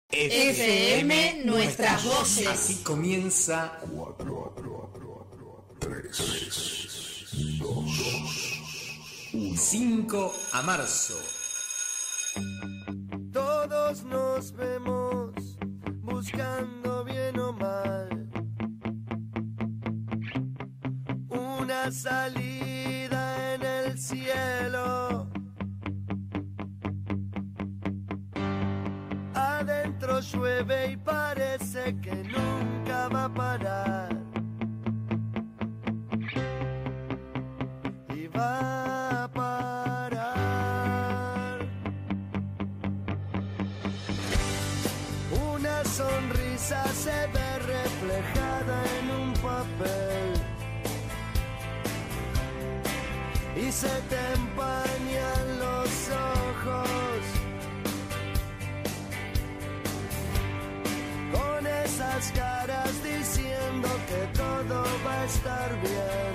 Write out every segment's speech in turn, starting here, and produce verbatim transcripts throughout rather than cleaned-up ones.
F M Nuestras Voces. Así comienza cuatro, tres, dos, cinco a marzo. Todos nos vemos buscando bien o mal una salida en el cielo. Adentro llueve y parece que nunca va a parar. Y va a parar. Una sonrisa se ve reflejada en un papel y se te empañan los ojos. Con esas caras diciendo que todo va a estar bien.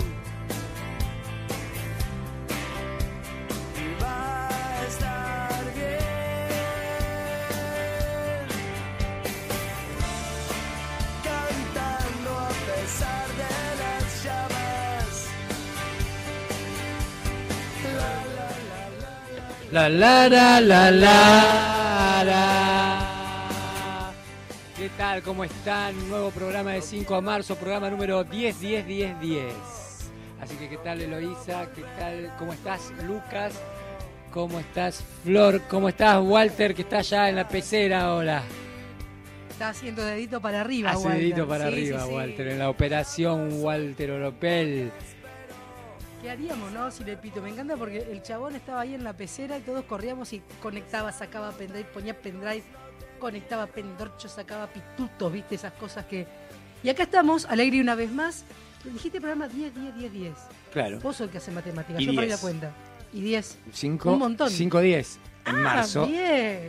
Y va a estar bien. Cantando a pesar de las llamas. La la la la la la. ¿Qué tal? ¿Cómo están? Nuevo programa de cinco a marzo, programa número diez, diez, diez, diez. Así que, ¿qué tal, Eloísa? ¿Qué tal? ¿Cómo estás, Lucas? ¿Cómo estás, Flor? ¿Cómo estás, Walter, que está allá en la pecera ahora? Está haciendo dedito para arriba, Hace Walter. dedito para Sí, arriba, sí, sí. Walter, en la operación Walter Oropel. ¿Qué haríamos, no? Si le pito. Me encanta porque el chabón estaba ahí en la pecera y todos corríamos y conectaba, sacaba pendrive, ponía pendrive, conectaba pendorcho, sacaba pitutos, ¿viste? Esas cosas que... Y acá estamos, alegre una vez más. Dijiste programa diez, diez, diez, diez. Claro. Vos sos el que hace matemáticas, Y yo perdí diez. la cuenta. Y diez. Cinco, Un montón. cinco, diez. En Ah, marzo. bien.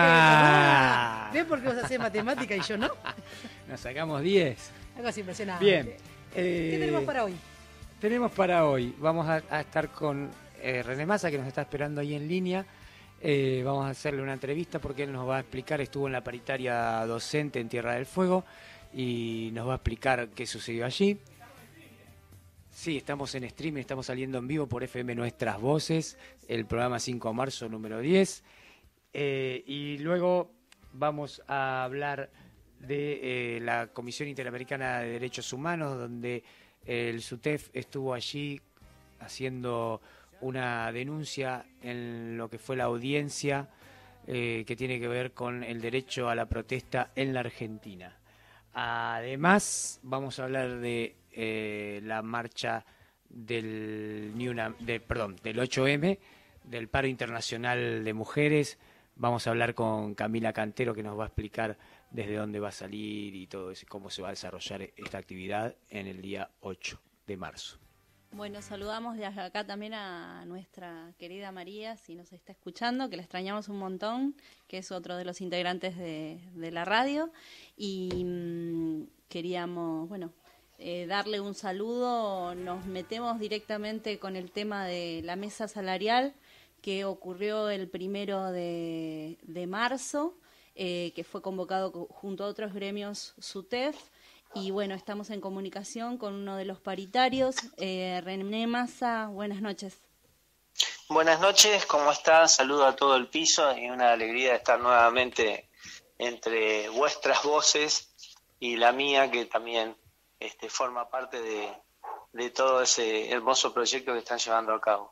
Ah. ¿Ves por qué vos hacés matemática y yo no? Nos sacamos diez. Algo así impresionante. Bien. ¿Qué Eh, tenemos para hoy? Tenemos para hoy, vamos a, a estar con eh, René Massa, que nos está esperando ahí en línea. Eh, vamos a hacerle una entrevista porque él nos va a explicar, estuvo en la paritaria docente en Tierra del Fuego y nos va a explicar qué sucedió allí. Sí, estamos en streaming, estamos saliendo en vivo por F M Nuestras Voces, el programa cinco de marzo número diez. Eh, y luego vamos a hablar de eh, la Comisión Interamericana de Derechos Humanos, donde el SUTEF estuvo allí haciendo una denuncia en lo que fue la audiencia eh, que tiene que ver con el derecho a la protesta en la Argentina. Además, vamos a hablar de eh, la marcha del, Ni Una- de, perdón, del ocho eme, del Paro Internacional de Mujeres. Vamos a hablar con Camila Cantero, que nos va a explicar desde dónde va a salir y todo eso, cómo se va a desarrollar esta actividad en el día ocho de marzo. Bueno, saludamos desde acá también a nuestra querida María, si nos está escuchando, que la extrañamos un montón, que es otro de los integrantes de, de la radio. Y mmm, queríamos, bueno, eh, darle un saludo. Nos metemos directamente con el tema de la mesa salarial que ocurrió el primero de, de marzo, eh, que fue convocado junto a otros gremios SUTEF. Y bueno, estamos en comunicación con uno de los paritarios, eh, René Massa. Buenas noches. Buenas noches, ¿cómo están? Saludo a todo el piso y una alegría de estar nuevamente entre vuestras voces y la mía, que también este, forma parte de, de todo ese hermoso proyecto que están llevando a cabo.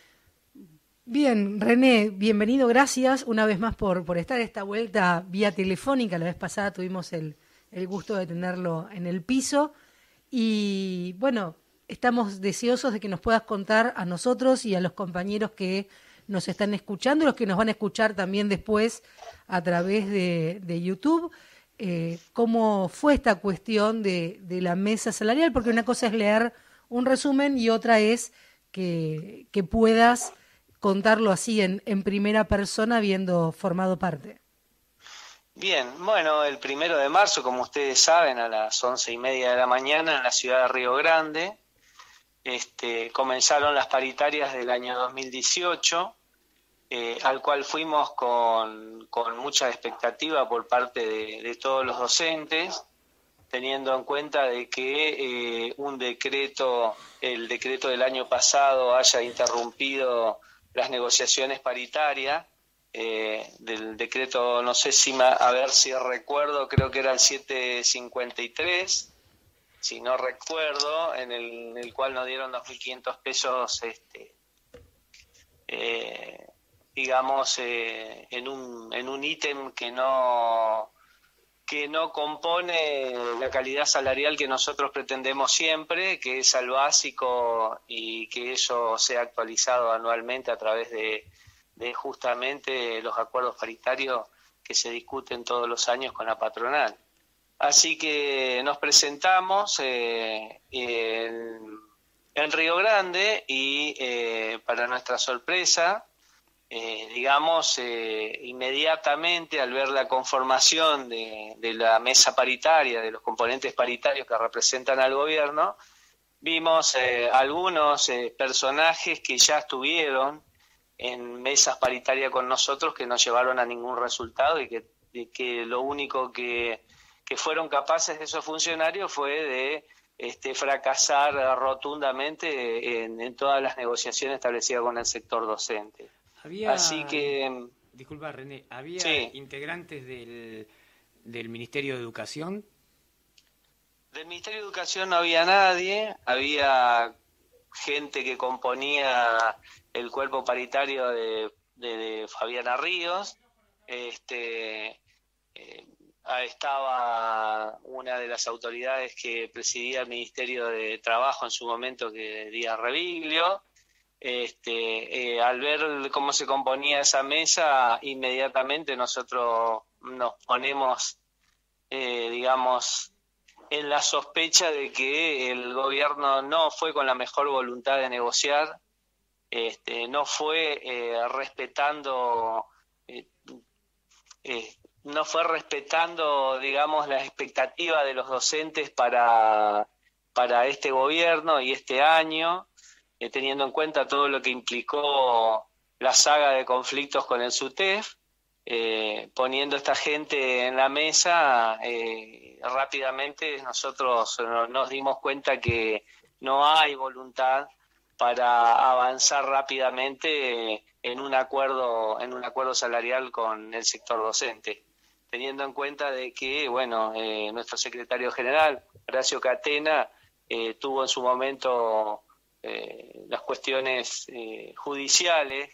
Bien, René, bienvenido, gracias una vez más por, por estar esta vuelta vía telefónica. La vez pasada tuvimos el... el gusto de tenerlo en el piso y bueno, estamos deseosos de que nos puedas contar a nosotros y a los compañeros que nos están escuchando, los que nos van a escuchar también después a través de, de YouTube, eh, cómo fue esta cuestión de, de la mesa salarial, porque una cosa es leer un resumen y otra es que, que puedas contarlo así en, en primera persona habiendo formado parte. Bien, bueno, el primero de marzo, como ustedes saben, a las once y media de la mañana en la ciudad de Río Grande, este, comenzaron las paritarias del año dos mil dieciocho, eh, al cual fuimos con, con mucha expectativa por parte de, de todos los docentes, teniendo en cuenta de que eh, un decreto, el decreto del año pasado haya interrumpido las negociaciones paritarias, eh, del decreto, no sé si, ma, a ver si recuerdo, creo que era el setecientos cincuenta y tres, si no recuerdo, en el, en el cual nos dieron dos mil quinientos pesos, este, eh, digamos, eh, en un en un ítem que no que no compone la calidad salarial que nosotros pretendemos siempre, que es al básico y que eso sea actualizado anualmente a través de, de justamente los acuerdos paritarios que se discuten todos los años con la patronal. Así que nos presentamos eh, en, en Río Grande y eh, para nuestra sorpresa, Eh, digamos, eh, inmediatamente al ver la conformación de, de la mesa paritaria, de los componentes paritarios que representan al gobierno, vimos eh, algunos eh, personajes que ya estuvieron en mesas paritarias con nosotros que no llevaron a ningún resultado y que, y que lo único que, que fueron capaces de esos funcionarios fue de este, fracasar rotundamente en, en todas las negociaciones establecidas con el sector docente. Había, Así que... Disculpa, René, ¿había sí. integrantes del, del Ministerio de Educación? Del Ministerio de Educación no había nadie, había gente que componía el cuerpo paritario de, de, de Fabiana Ríos, este, eh, estaba una de las autoridades que presidía el Ministerio de Trabajo en su momento, que Díaz Reviglio. Este, eh, al ver cómo se componía esa mesa, inmediatamente nosotros nos ponemos, eh, digamos, en la sospecha de que el gobierno no fue con la mejor voluntad de negociar, este, no fue eh, respetando, eh, eh, no fue respetando, digamos, la expectativa de los docentes para, para este gobierno y este año. Eh, teniendo en cuenta todo lo que implicó la saga de conflictos con el SUTEF, eh, poniendo esta gente en la mesa, eh, rápidamente nosotros no, nos dimos cuenta que no hay voluntad para avanzar rápidamente en un acuerdo, en un acuerdo salarial con el sector docente, teniendo en cuenta de que, bueno, eh, nuestro secretario general, Horacio Catena, eh, tuvo en su momento Eh, las cuestiones eh, judiciales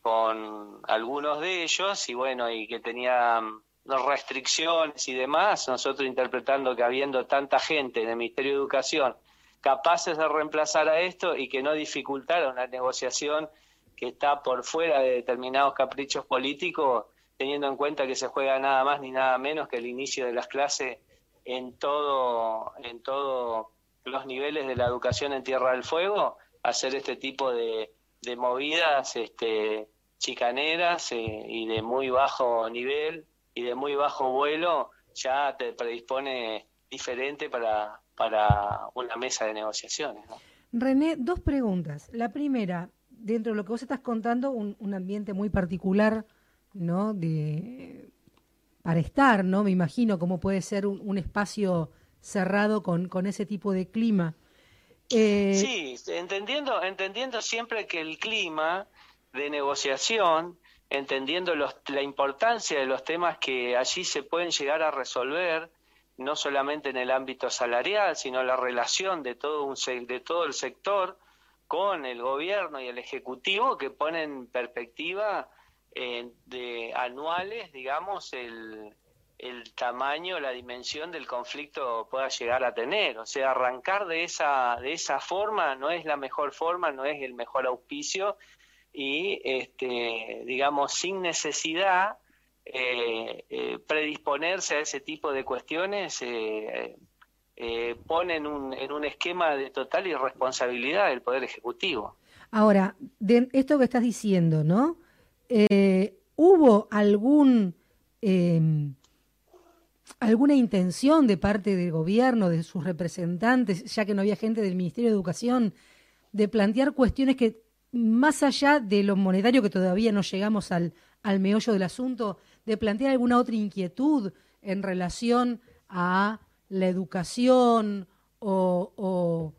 con algunos de ellos y bueno, y que tenían restricciones y demás, nosotros interpretando que habiendo tanta gente en el Ministerio de Educación capaces de reemplazar a esto y que no dificultara una negociación que está por fuera de determinados caprichos políticos, teniendo en cuenta que se juega nada más ni nada menos que el inicio de las clases en todo, en todo los niveles de la educación en Tierra del Fuego, hacer este tipo de, de movidas este, chicaneras eh, y de muy bajo nivel y de muy bajo vuelo, ya te predispone diferente para, para una mesa de negociaciones, ¿no? René, dos preguntas. La primera, dentro de lo que vos estás contando, un, un ambiente muy particular, ¿no? De, para estar, ¿no? Me imagino cómo puede ser un, un espacio cerrado con, con ese tipo de clima. Eh... Sí, entendiendo, entendiendo siempre que el clima de negociación, entendiendo los, la importancia de los temas que allí se pueden llegar a resolver, no solamente en el ámbito salarial, sino la relación de todo, un, de todo el sector con el gobierno y el ejecutivo, que ponen en perspectiva eh, de anuales, digamos, el el tamaño, la dimensión del conflicto pueda llegar a tener. O sea, arrancar de esa de esa forma no es la mejor forma, no es el mejor auspicio y, este, digamos, sin necesidad eh, eh, predisponerse a ese tipo de cuestiones eh, eh, pone en un, en un esquema de total irresponsabilidad del Poder Ejecutivo. Ahora, de esto que estás diciendo, ¿no? Eh, ¿Hubo algún... Eh, alguna intención de parte del gobierno, de sus representantes, ya que no había gente del Ministerio de Educación, de plantear cuestiones que más allá de lo monetario, que todavía no llegamos al, al meollo del asunto, de plantear alguna otra inquietud en relación a la educación o, o,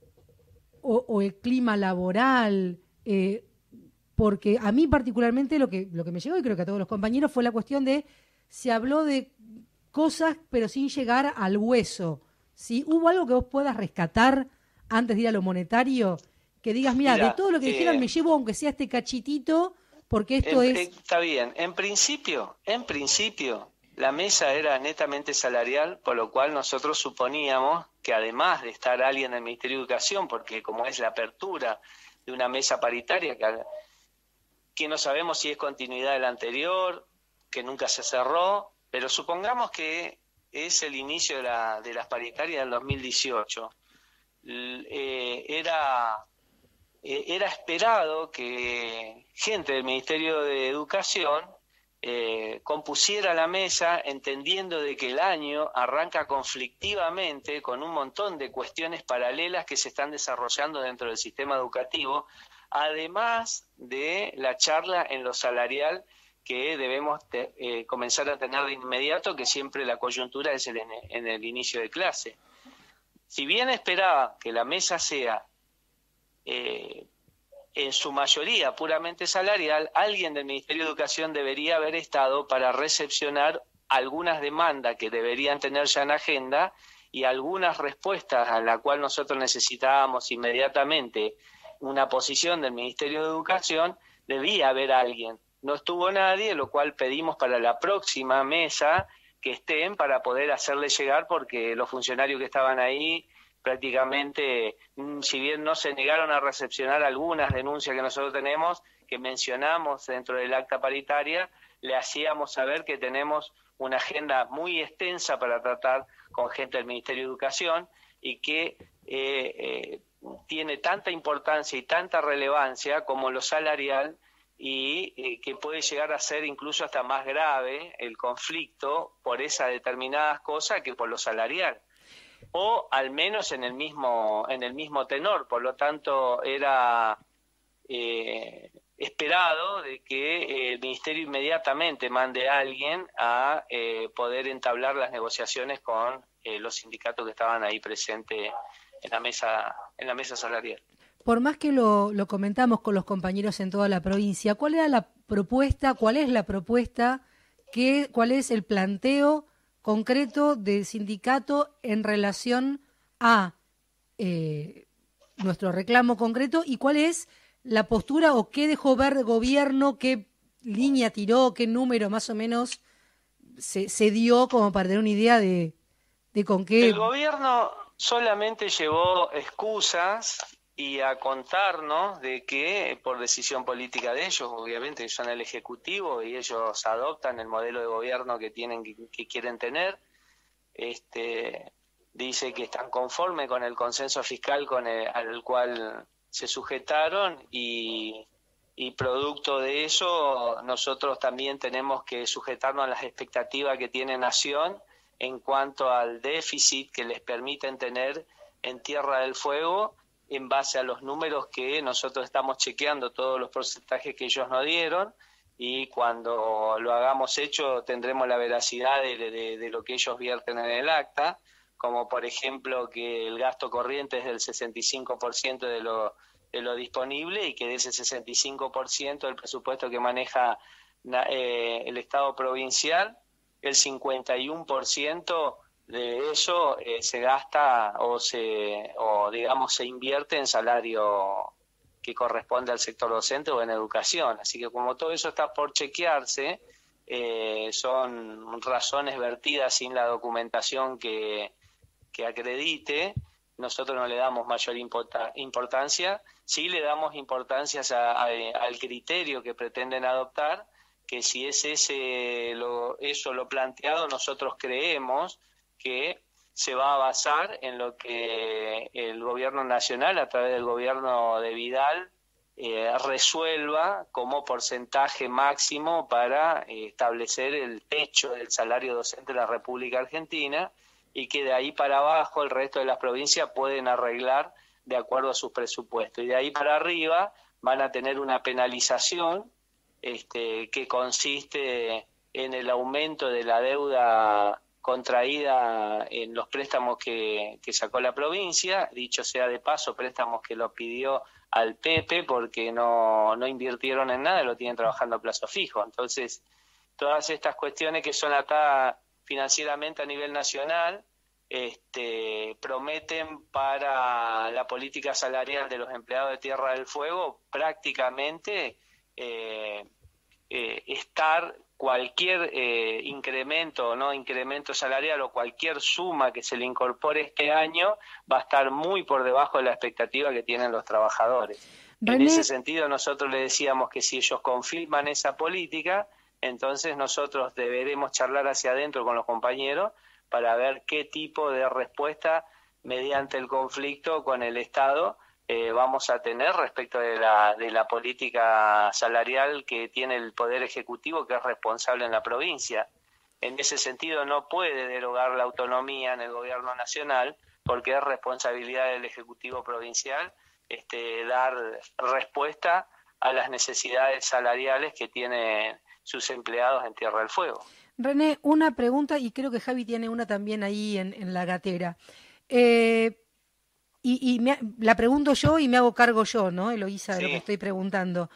o, o el clima laboral, eh, porque a mí particularmente lo que, lo que me llegó, y creo que a todos los compañeros, fue la cuestión de, se habló de cosas pero sin llegar al hueso, ¿sí? ¿Hubo algo que vos puedas rescatar antes de ir a lo monetario? Que digas, mira, Mira, de todo lo que eh, dijeron me llevo aunque sea este cachitito, porque esto en- es... Está bien, en principio, en principio, la mesa era netamente salarial, por lo cual nosotros suponíamos que además de estar alguien del Ministerio de Educación, porque como es la apertura de una mesa paritaria, que, que no sabemos si es continuidad de la anterior, que nunca se cerró, pero supongamos que es el inicio de, la, de las paritarias del dos mil dieciocho. L- eh, era... Eh, era esperado que gente del Ministerio de Educación eh, compusiera la mesa entendiendo de que el año arranca conflictivamente con un montón de cuestiones paralelas que se están desarrollando dentro del sistema educativo, además de la charla en lo salarial que debemos te, eh, comenzar a tener de inmediato, que siempre la coyuntura es el, en, en el inicio de clase. Si bien esperaba que la mesa sea Eh, en su mayoría puramente salarial, alguien del Ministerio de Educación debería haber estado para recepcionar algunas demandas que deberían tener ya en agenda y algunas respuestas a la cual nosotros necesitábamos inmediatamente una posición del Ministerio de Educación. Debía haber alguien. No estuvo nadie, lo cual pedimos para la próxima mesa que estén para poder hacerle llegar, porque los funcionarios que estaban ahí prácticamente, si bien no se negaron a recepcionar algunas denuncias que nosotros tenemos, que mencionamos dentro del acta paritaria, le hacíamos saber que tenemos una agenda muy extensa para tratar con gente del Ministerio de Educación y que eh, eh, tiene tanta importancia y tanta relevancia como lo salarial, y eh, que puede llegar a ser incluso hasta más grave el conflicto por esas determinadas cosas que por lo salarial, o al menos en el mismo en el mismo tenor. Por lo tanto, era eh, esperado de que el Ministerio inmediatamente mande a alguien a eh, poder entablar las negociaciones con eh, los sindicatos que estaban ahí presentes en la mesa en la mesa salarial. Por más que lo, lo comentamos con los compañeros en toda la provincia, ¿cuál era la propuesta, cuál es la propuesta, qué, cuál es el planteo concreto del sindicato en relación a eh, nuestro reclamo concreto, y cuál es la postura o qué dejó ver el gobierno, qué línea tiró, qué número más o menos se, se dio, como para tener una idea de, de con qué... El gobierno solamente llevó excusas y a contarnos de que por decisión política de ellos, obviamente son el Ejecutivo y ellos adoptan el modelo de gobierno que tienen que, que quieren tener, este, dice que están conformes con el consenso fiscal con el, al cual se sujetaron, y, y producto de eso nosotros también tenemos que sujetarnos a las expectativas que tiene Nación en cuanto al déficit que les permiten tener en Tierra del Fuego, en base a los números que nosotros estamos chequeando, todos los porcentajes que ellos nos dieron, y cuando lo hagamos hecho tendremos la veracidad de, de, de lo que ellos vierten en el acta, como por ejemplo que el gasto corriente es del sesenta y cinco por ciento de lo, de lo disponible, y que de ese sesenta y cinco por ciento del presupuesto que maneja eh, el Estado provincial, el cincuenta y uno por ciento de eso eh, se gasta o se o digamos se invierte en salario que corresponde al sector docente o en educación. Así que como todo eso está por chequearse, eh, son razones vertidas sin la documentación que, que acredite, nosotros no le damos mayor importa, importancia, sí le damos importancia a, a, al criterio que pretenden adoptar, que si es ese lo, eso lo planteado, nosotros creemos que se va a basar en lo que el gobierno nacional, a través del gobierno de Vidal, eh, resuelva como porcentaje máximo para eh, establecer el techo del salario docente de la República Argentina, y que de ahí para abajo el resto de las provincias pueden arreglar de acuerdo a sus presupuestos. Y de ahí para arriba van a tener una penalización este, que consiste en el aumento de la deuda contraída en los préstamos que, que sacó la provincia, dicho sea de paso, préstamos que lo pidió al Pepe porque no, no invirtieron en nada, lo tienen trabajando a plazo fijo. Entonces, todas estas cuestiones que son atadas financieramente a nivel nacional, este, prometen para la política salarial de los empleados de Tierra del Fuego prácticamente eh, eh, estar cualquier eh, incremento o no incremento salarial o cualquier suma que se le incorpore este año va a estar muy por debajo de la expectativa que tienen los trabajadores. René. En ese sentido, nosotros le decíamos que si ellos confirman esa política, entonces nosotros deberemos charlar hacia adentro con los compañeros para ver qué tipo de respuesta mediante el conflicto con el Estado eh, vamos a tener respecto de la, de la política salarial que tiene el Poder Ejecutivo, que es responsable en la provincia. En ese sentido no puede derogar la autonomía en el gobierno nacional porque es responsabilidad del Ejecutivo provincial este, dar respuesta a las necesidades salariales que tienen sus empleados en Tierra del Fuego. René, una pregunta, y creo que Javi tiene una también ahí en, en la gatera. Eh, y y me, la pregunto yo y me hago cargo yo, ¿no, Eloísa, de sí. lo que estoy preguntando?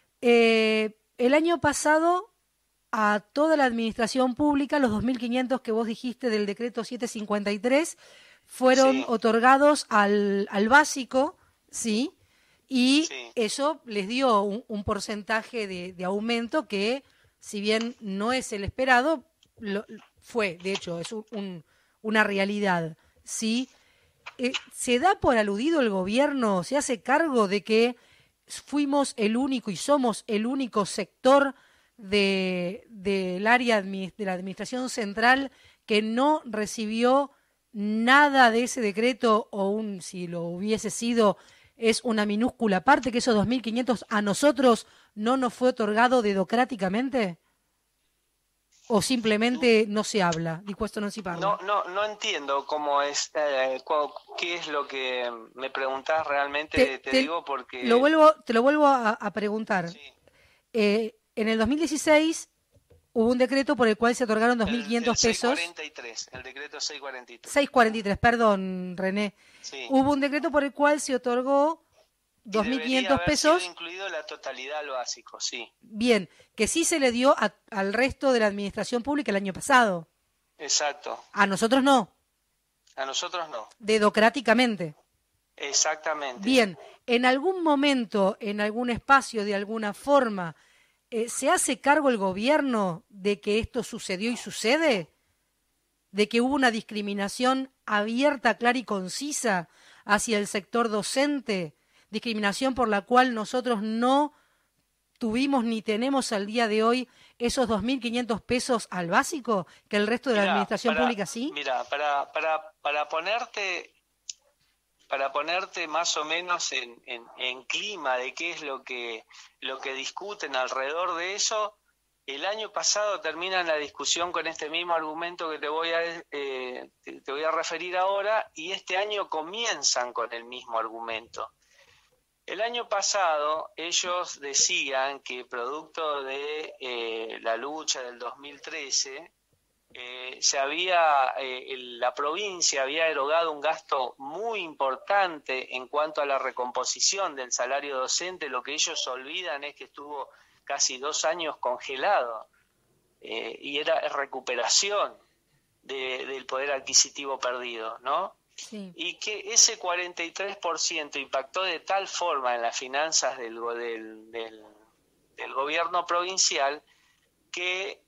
Eh, el año pasado, a toda la administración pública, los dos mil quinientos que vos dijiste del decreto setecientos cincuenta y tres fueron sí. otorgados al, al básico, ¿sí? Y sí. eso les dio un, un porcentaje de, de aumento que, si bien no es el esperado, lo, fue, de hecho, es un, un, una realidad, ¿sí? Eh, ¿Se da por aludido el gobierno, se hace cargo de que fuimos el único y somos el único sector de, del área de la administración central que no recibió nada de ese decreto, o un, si lo hubiese sido, es una minúscula parte, que esos dos mil quinientos a nosotros no nos fue otorgado dedocráticamente? ¿O simplemente no se habla? Dispuesto no se parla. No, no, no entiendo cómo es, eh, qué es lo que me preguntás realmente, te, te, te digo porque... Lo vuelvo, te lo vuelvo a, a preguntar. Sí. Eh, en el dos mil dieciséis hubo un decreto por el cual se otorgaron dos mil quinientos pesos. seiscientos cuarenta y tres, el decreto seiscientos cuarenta y tres. seiscientos cuarenta y tres, perdón, René. Sí. Hubo un decreto por el cual se otorgó dos mil quinientos pesos. Sido incluido la totalidad al básico, sí. Bien, que sí se le dio a, al resto de la administración pública el año pasado. Exacto. A nosotros no. A nosotros no. Dedocráticamente. Exactamente. Bien, en algún momento, en algún espacio, de alguna forma, eh, ¿se hace cargo el gobierno de que esto sucedió y sucede? ¿De que hubo una discriminación abierta, clara y concisa hacia el sector docente? Discriminación por la cual nosotros no tuvimos ni tenemos al día de hoy esos dos mil quinientos pesos al básico, que el resto de mirá, la administración para, pública sí. Mira, para, para, para ponerte para ponerte más o menos en, en, en clima de qué es lo que lo que discuten alrededor de eso, el año pasado terminan la discusión con este mismo argumento que te voy a eh, te, te voy a referir ahora, y este año comienzan con el mismo argumento. El año pasado ellos decían que producto de eh, la lucha del dos mil trece eh, se había eh, la provincia había erogado un gasto muy importante en cuanto a la recomposición del salario docente. Lo que ellos olvidan es que estuvo casi dos años congelado eh, y era recuperación de, del poder adquisitivo perdido, ¿no? Sí. Y que ese cuarenta y tres por ciento impactó de tal forma en las finanzas del, del, del, del gobierno provincial que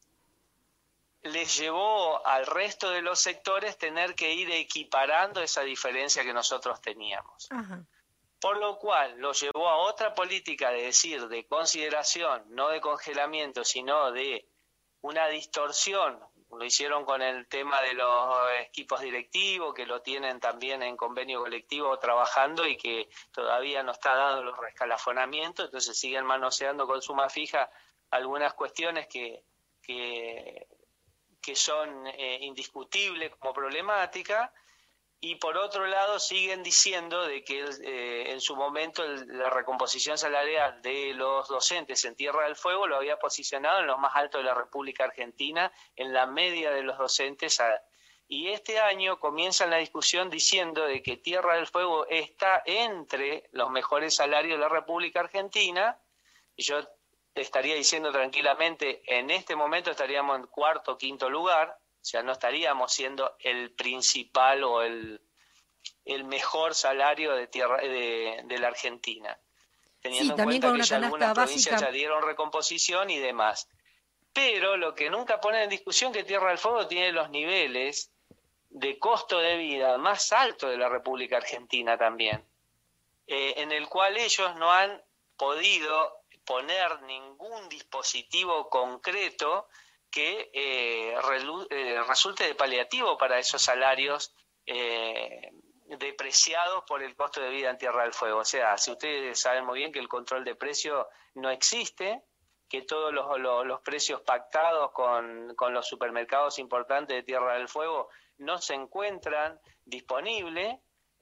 les llevó al resto de los sectores tener que ir equiparando esa diferencia que nosotros teníamos. Ajá. Por lo cual lo llevó a otra política de decir, de consideración, no de congelamiento, sino de una distorsión. Lo hicieron con el tema de los equipos directivos, que lo tienen también en convenio colectivo trabajando y que todavía no está dado los rescalafonamientos, entonces siguen manoseando con suma fija algunas cuestiones que, que, que son eh, indiscutibles como problemática, y por otro lado siguen diciendo de que eh, en su momento el, la recomposición salarial de los docentes en Tierra del Fuego lo había posicionado en los más altos de la República Argentina, en la media de los docentes, a, y este año comienzan la discusión diciendo de que Tierra del Fuego está entre los mejores salarios de la República Argentina, y yo te estaría diciendo tranquilamente, en este momento estaríamos en cuarto o quinto lugar. O sea, no estaríamos siendo el principal o el, el mejor salario de tierra de, de la Argentina, teniendo sí, en cuenta que ya canasta algunas provincias básica... ya dieron recomposición y demás. Pero lo que nunca ponen en discusión es que Tierra del Fuego tiene los niveles de costo de vida más altos de la República Argentina también, eh, en el cual ellos no han podido poner ningún dispositivo concreto que eh, relu- eh, resulte de paliativo para esos salarios eh, depreciados por el costo de vida en Tierra del Fuego. O sea, si ustedes saben muy bien que el control de precio no existe, que todos los, los, los precios pactados con, con los supermercados importantes de Tierra del Fuego no se encuentran disponibles,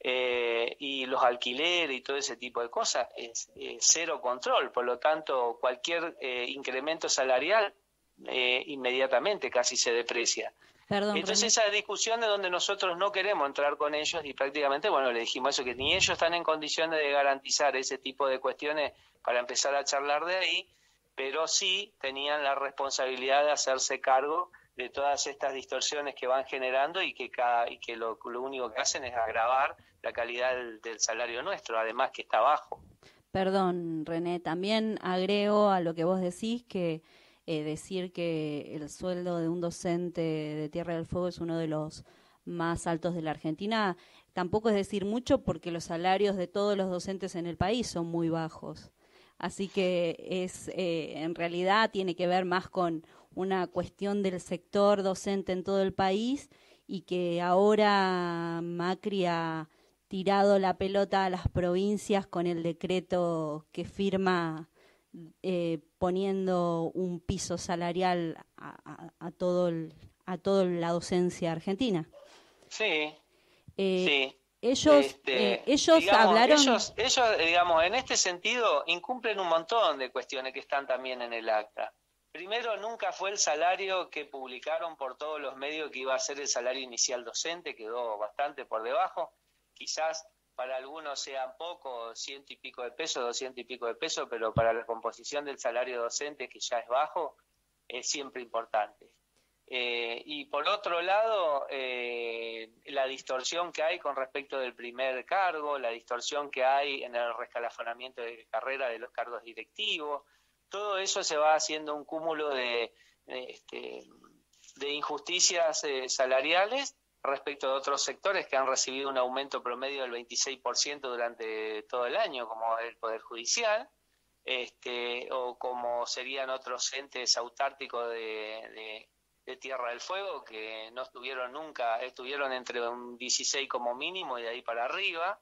eh, y los alquileres y todo ese tipo de cosas es, es cero control. Por lo tanto, cualquier eh, incremento salarial Eh, inmediatamente casi se deprecia. Perdón, Entonces René. esa discusión de donde nosotros no queremos entrar con ellos y prácticamente, bueno, le dijimos eso, que ni ellos están en condiciones de garantizar ese tipo de cuestiones para empezar a charlar de ahí, pero sí tenían la responsabilidad de hacerse cargo de todas estas distorsiones que van generando y que cada y que lo, lo único que hacen es agravar la calidad del, del salario nuestro, además que está bajo. Perdón, René, también agrego a lo que vos decís que Eh, decir que el sueldo de un docente de Tierra del Fuego es uno de los más altos de la Argentina, tampoco es decir mucho porque los salarios de todos los docentes en el país son muy bajos. Así que es eh, en realidad tiene que ver más con una cuestión del sector docente en todo el país y que ahora Macri ha tirado la pelota a las provincias con el decreto que firma Eh, poniendo un piso salarial a, a, a todo el, a toda la docencia argentina. Sí, eh, sí. Ellos, este, eh, ellos digamos, hablaron... Ellos, ellos, digamos, en este sentido, incumplen un montón de cuestiones que están también en el acta. Primero, nunca fue el salario que publicaron por todos los medios que iba a ser el salario inicial docente, quedó bastante por debajo. Quizás para algunos sean poco, ciento y pico de pesos, doscientos y pico de pesos, pero para la composición del salario docente, que ya es bajo, es siempre importante. Eh, y por otro lado, eh, la distorsión que hay con respecto del primer cargo, la distorsión que hay en el rescalafonamiento de carrera de los cargos directivos, todo eso se va haciendo un cúmulo de, de, este, de injusticias eh, salariales respecto de otros sectores que han recibido un aumento promedio del veintiséis por ciento durante todo el año, como el Poder Judicial, este, o como serían otros entes autárticos de, de, de Tierra del Fuego, que no estuvieron nunca, estuvieron entre un dieciséis como mínimo y de ahí para arriba.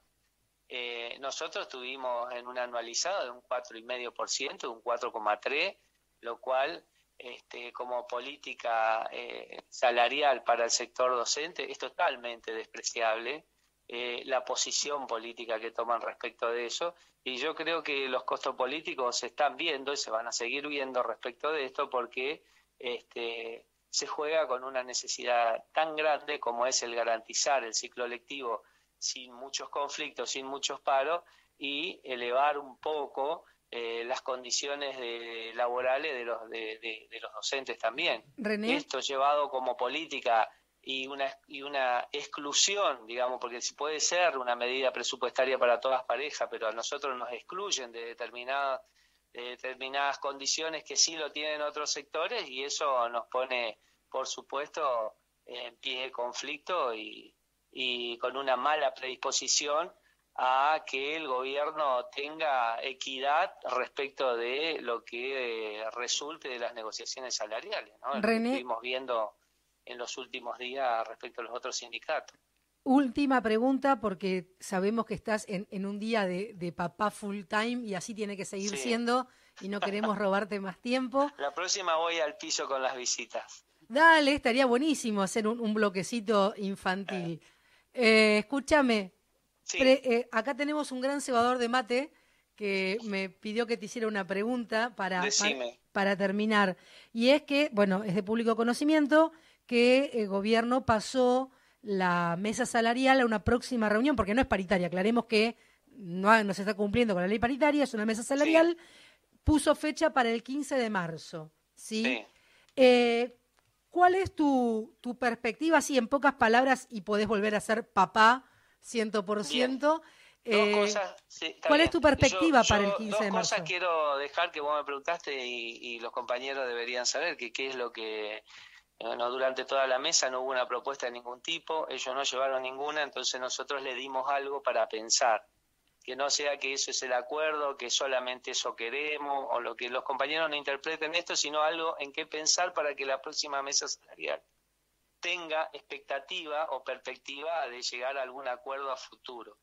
Eh, nosotros estuvimos en un anualizado de un cuatro coma cinco por ciento, un cuatro coma tres por ciento, lo cual... Este, como política eh, salarial para el sector docente es totalmente despreciable eh, la posición política que toman respecto de eso, y yo creo que los costos políticos se están viendo y se van a seguir viendo respecto de esto porque este, se juega con una necesidad tan grande como es el garantizar el ciclo lectivo sin muchos conflictos, sin muchos paros, y elevar un poco Eh, las condiciones de, laborales de los de, de, de los docentes también. René. Esto llevado como política y una y una exclusión, digamos, porque si puede ser una medida presupuestaria para todas parejas, pero a nosotros nos excluyen de determinadas de determinadas condiciones que sí lo tienen otros sectores, y eso nos pone, por supuesto, en pie de conflicto y, y con una mala predisposición a que el gobierno tenga equidad respecto de lo que eh, resulte de las negociaciones salariales, ¿no? Lo que estuvimos viendo en los últimos días respecto a los otros sindicatos. Última pregunta, porque sabemos que estás en, en un día de, de papá full time y así tiene que seguir Sí. siendo, y no queremos robarte más tiempo. La próxima voy al piso con las visitas. Dale, estaría buenísimo hacer un, un bloquecito infantil. Eh, escúchame, Sí. pre- eh, acá tenemos un gran cebador de mate que me pidió que te hiciera una pregunta para, para, Decime. para terminar. Y es que, bueno, es de público conocimiento que el gobierno pasó la mesa salarial a una próxima reunión, porque no es paritaria, aclaremos que no, ha- no se está cumpliendo con la ley paritaria, es una mesa salarial, puso fecha para el quince de marzo, ¿sí? Sí. Eh, ¿Cuál es tu, tu perspectiva, así en pocas palabras, y podés volver a ser papá ciento por ciento? Dos Eh, cosas, sí, está ¿Cuál bien. es tu perspectiva Yo- para yo el quince dos de marzo? cosas quiero dejar que vos me preguntaste y, y los compañeros deberían saber, que qué es lo que... Bueno, durante toda la mesa no hubo una propuesta de ningún tipo, ellos no llevaron ninguna, entonces nosotros le dimos algo para pensar. Que no sea que eso es el acuerdo, que solamente eso queremos, o lo que los compañeros no interpreten esto, sino algo en qué pensar para que la próxima mesa salarial tenga expectativa o perspectiva de llegar a algún acuerdo a futuro.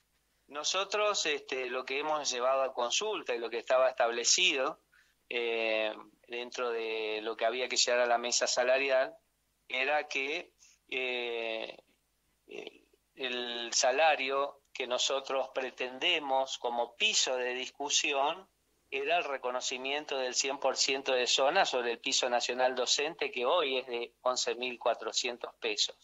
Nosotros este, lo que hemos llevado a consulta y lo que estaba establecido eh, dentro de lo que había que llegar a la mesa salarial era que eh, eh, el salario que nosotros pretendemos como piso de discusión era el reconocimiento del cien por ciento de zona sobre el piso nacional docente, que hoy es de once mil cuatrocientos pesos.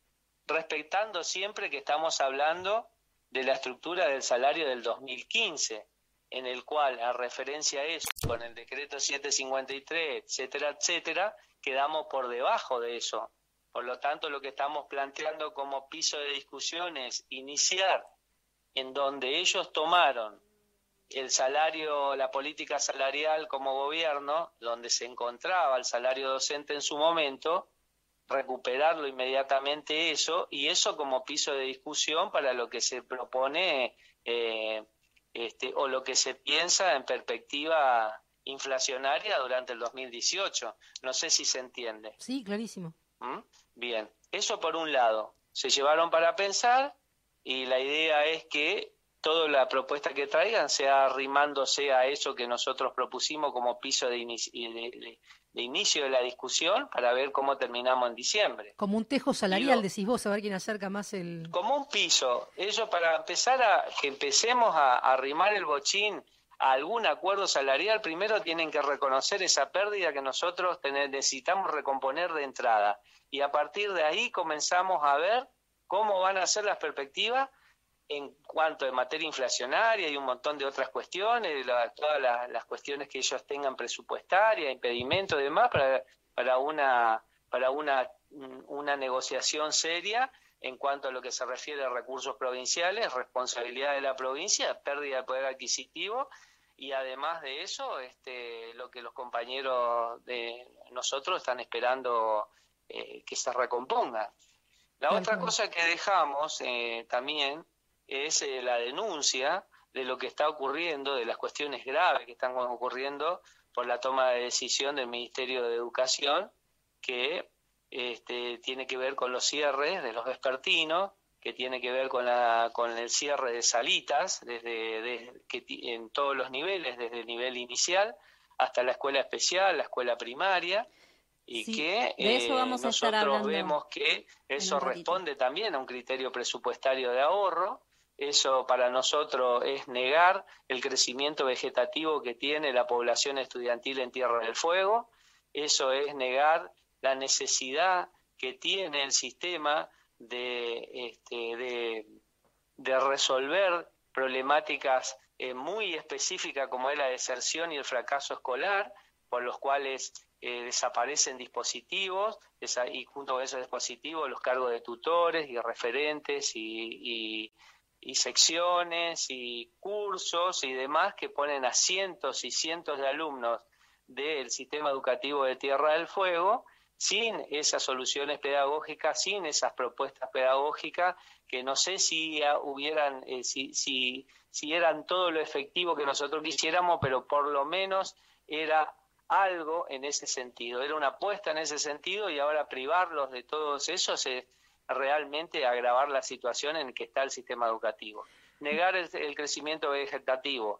Respetando siempre que estamos hablando de la estructura del salario del dos mil quince, en el cual, a referencia a eso, con el decreto setecientos cincuenta y tres, etcétera, etcétera, quedamos por debajo de eso. Por lo tanto, lo que estamos planteando como piso de discusión es iniciar en donde ellos tomaron el salario, la política salarial como gobierno, donde se encontraba el salario docente en su momento, recuperarlo inmediatamente eso, y eso como piso de discusión para lo que se propone eh, este, o lo que se piensa en perspectiva inflacionaria durante el dos mil dieciocho. No sé si se entiende. Sí, clarísimo. ¿Mm? Bien, eso por un lado. Se llevaron para pensar y la idea es que toda la propuesta que traigan sea arrimándose a eso que nosotros propusimos como piso de, inici de, de, de inicio de la discusión para ver cómo terminamos en diciembre. Como un tejo salarial, Digo, decís vos, a ver quién acerca más el... Como un piso. Ellos para empezar a que empecemos a, a arrimar el bochín a algún acuerdo salarial, primero tienen que reconocer esa pérdida que nosotros tener, necesitamos recomponer de entrada. Y a partir de ahí comenzamos a ver cómo van a ser las perspectivas en cuanto a materia inflacionaria y un montón de otras cuestiones, la, todas las, las cuestiones que ellos tengan presupuestaria, impedimentos y demás, para, para una para una, una negociación seria en cuanto a lo que se refiere a recursos provinciales, responsabilidad de la provincia, pérdida de poder adquisitivo, y además de eso, este, lo que los compañeros de nosotros están esperando eh, que se recomponga. La Tal otra cual. cosa que dejamos eh, también es eh, la denuncia de lo que está ocurriendo, de las cuestiones graves que están ocurriendo por la toma de decisión del Ministerio de Educación, que este, tiene que ver con los cierres de los vespertinos, que tiene que ver con la con el cierre de salitas desde, desde que en todos los niveles, desde el nivel inicial hasta la escuela especial, la escuela primaria, y Sí, que de eso eh, vamos a estar nosotros hablando vemos que eso un ratito. responde también a un criterio presupuestario de ahorro. Eso para nosotros es negar el crecimiento vegetativo que tiene la población estudiantil en Tierra del Fuego. Eso es negar la necesidad que tiene el sistema de, este, de, de resolver problemáticas eh, muy específicas como es la deserción y el fracaso escolar, por los cuales eh, desaparecen dispositivos esa, y junto con esos dispositivos los cargos de tutores y referentes y, y, y secciones y cursos y demás que ponen a cientos y cientos de alumnos del sistema educativo de Tierra del Fuego sin esas soluciones pedagógicas, sin esas propuestas pedagógicas que no sé si hubieran, eh, si, si, si eran todo lo efectivo que nosotros quisiéramos, pero por lo menos era algo en ese sentido, era una apuesta en ese sentido, y ahora privarlos de todos esos es realmente agravar la situación en que está el sistema educativo. Negar el, el crecimiento vegetativo,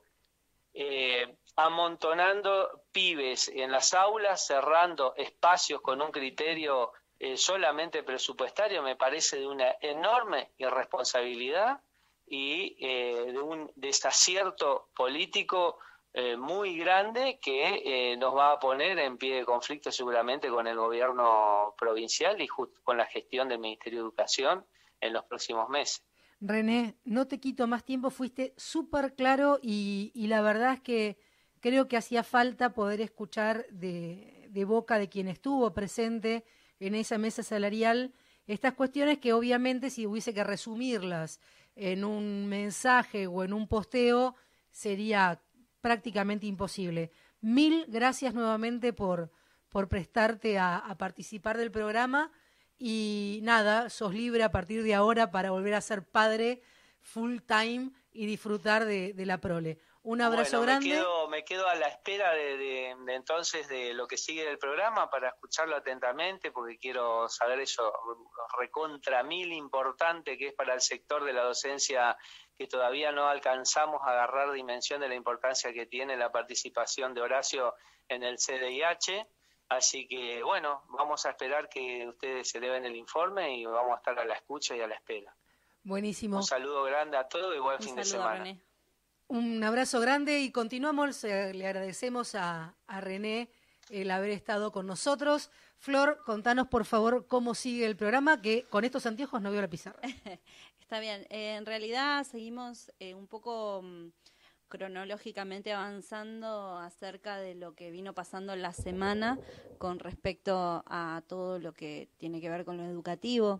eh, amontonando pibes en las aulas, cerrando espacios con un criterio eh, solamente presupuestario me parece de una enorme irresponsabilidad y eh, de un desacierto político eh, muy grande que eh, nos va a poner en pie de conflicto seguramente con el gobierno provincial y just con la gestión del Ministerio de Educación en los próximos meses. René, no te quito más tiempo, fuiste súper claro y, y la verdad es que creo que hacía falta poder escuchar de, de boca de quien estuvo presente en esa mesa salarial estas cuestiones que obviamente si hubiese que resumirlas en un mensaje o en un posteo sería prácticamente imposible. Mil gracias nuevamente por, por prestarte a, a participar del programa. Y nada, sos libre a partir de ahora para volver a ser padre full time y disfrutar de, de la prole. Un abrazo bueno, grande. Me quedo, me quedo a la espera de, de, de entonces de lo que sigue del programa para escucharlo atentamente porque quiero saber eso recontra mil importante que es para el sector de la docencia que todavía no alcanzamos a agarrar dimensión de la importancia que tiene la participación de Horacio en el C D I H. Así que, bueno, vamos a esperar que ustedes se eleven el informe y vamos a estar a la escucha y a la espera. Buenísimo. Un saludo grande a todos y buen Un fin de saludo, semana. René. Un abrazo grande y continuamos. Eh, le agradecemos a, a René el haber estado con nosotros. Flor, contanos por favor cómo sigue el programa, que con estos anteojos no veo la pizarra. Está bien. Eh, en realidad seguimos eh, un poco... Um, cronológicamente avanzando acerca de lo que vino pasando en la semana con respecto a todo lo que tiene que ver con lo educativo.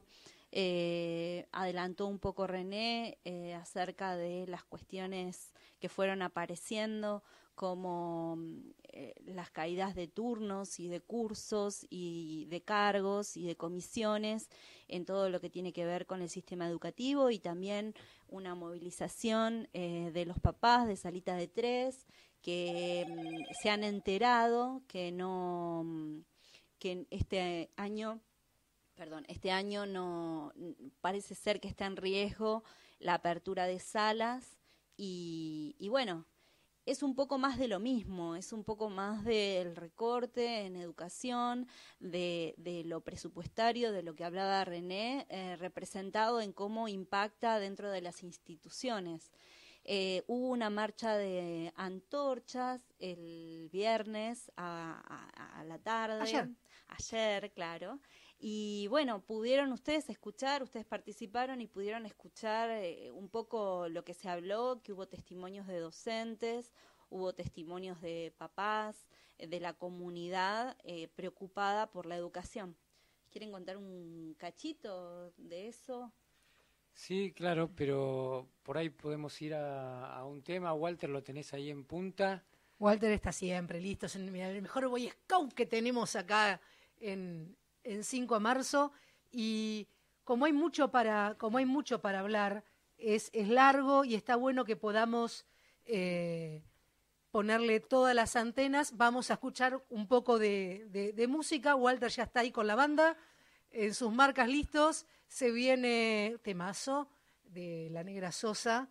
Eh, adelantó un poco René eh, acerca de las cuestiones que fueron apareciendo, como eh, las caídas de turnos y de cursos y de cargos y de comisiones en todo lo que tiene que ver con el sistema educativo y también una movilización eh, de los papás de Salita de Tres que mm, se han enterado que no que este año perdón este año no parece ser que está en riesgo la apertura de salas y, y bueno, es un poco más de lo mismo, es un poco más del recorte en educación, de, de lo presupuestario, de lo que hablaba René, eh, representado en cómo impacta dentro de las instituciones. Eh, hubo una marcha de antorchas el viernes a, a, a la tarde. Ayer. Ayer, claro. Y bueno, pudieron ustedes escuchar, ustedes participaron y pudieron escuchar eh, un poco lo que se habló, que hubo testimonios de docentes, hubo testimonios de papás, eh, de la comunidad eh, preocupada por la educación. ¿Quieren contar un cachito de eso? Sí, claro, pero por ahí podemos ir a, a un tema. Walter, lo tenés ahí en punta. Walter está siempre listo, es el mejor Boy Scout que tenemos acá en... en cinco de marzo y como hay mucho para como hay mucho para hablar es, es largo y está bueno que podamos eh, ponerle todas las antenas. Vamos a escuchar un poco de, de, de música. Walter ya está ahí con la banda en sus marcas listos. Se viene temazo de La Negra Sosa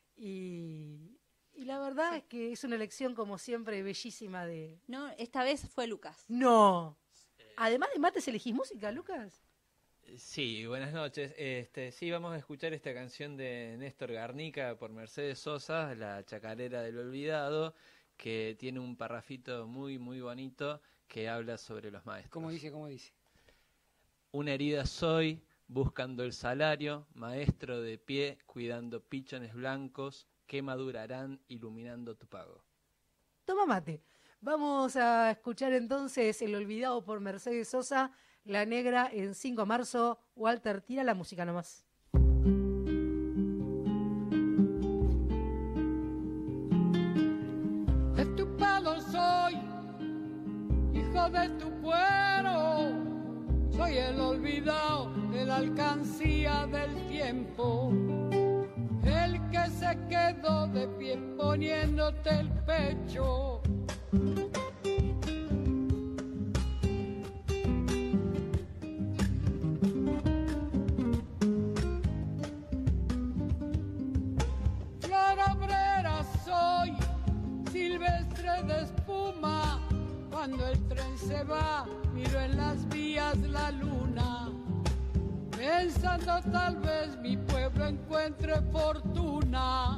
y, y la verdad sí. es que es una elección como siempre bellísima de... No, esta vez fue Lucas. No. Además de mates, ¿elegís música, Lucas? Sí, buenas noches. Este, sí, vamos a escuchar esta canción de Néstor Garnica por Mercedes Sosa, La Chacarera del Olvidado, que tiene un parrafito muy, muy bonito que habla sobre los maestros. ¿Cómo dice? ¿Cómo dice? Una herida soy, buscando el salario, maestro de pie, cuidando pichones blancos, que madurarán iluminando tu pago. Toma mate. Vamos a escuchar entonces El Olvidado por Mercedes Sosa, La Negra en cinco de marzo. Walter, tira la música nomás. De tu palo soy, hijo de tu pueblo, soy el olvidado de la alcancía del tiempo, el que se quedó de pie poniéndote el pecho. Flor obrera soy, silvestre de espuma, Cuando el tren se va, miro en las vías la luna, pensando tal vez mi pueblo encuentre fortuna.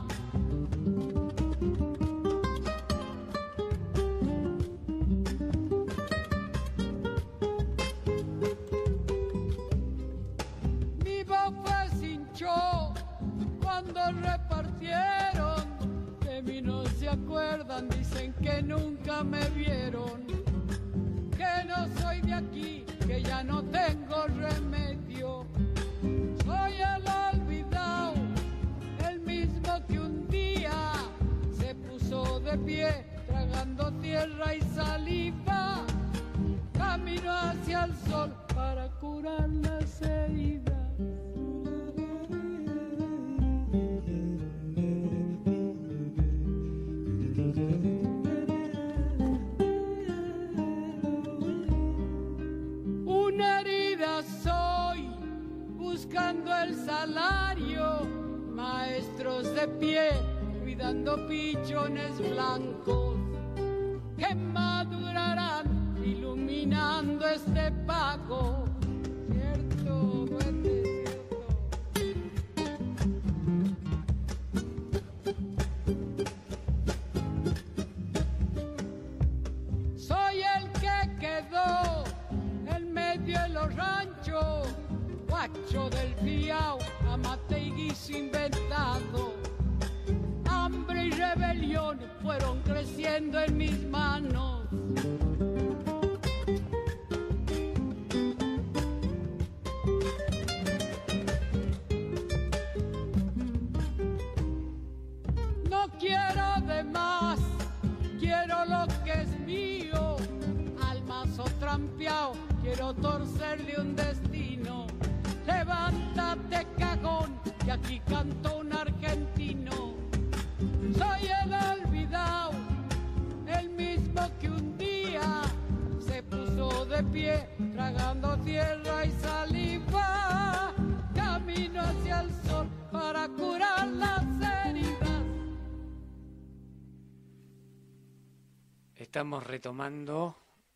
Mi boca se hinchó cuando repartieron, de mí no se acuerdan, dicen que nunca me vieron, que no soy de aquí, que ya no tengo remedio. Soy el olvidado, el mismo que un día se puso de pie, tragando tierra y saliva. Camino hacia el sol para curar las heridas. Una herida soy, buscando el salario, maestros de pie, cuidando pichones blancos, que madurarán iluminando este pago. Cierto, duende, cierto. Soy el que quedó en medio de los ranchos, guacho del fiao, amate y guiso inventado. Hambre y rebelión fueron creciendo en mis manos. No quiero de más, quiero lo que es mío. Al mazo trampeado quiero torcerle un destino. Levántate, cagón, que aquí cantó un argentino. Soy el olvidado, el mismo que un día se puso de pie, tragando tierra y saliva. Camino hacia el sol para curar las heridas. Estamos retomando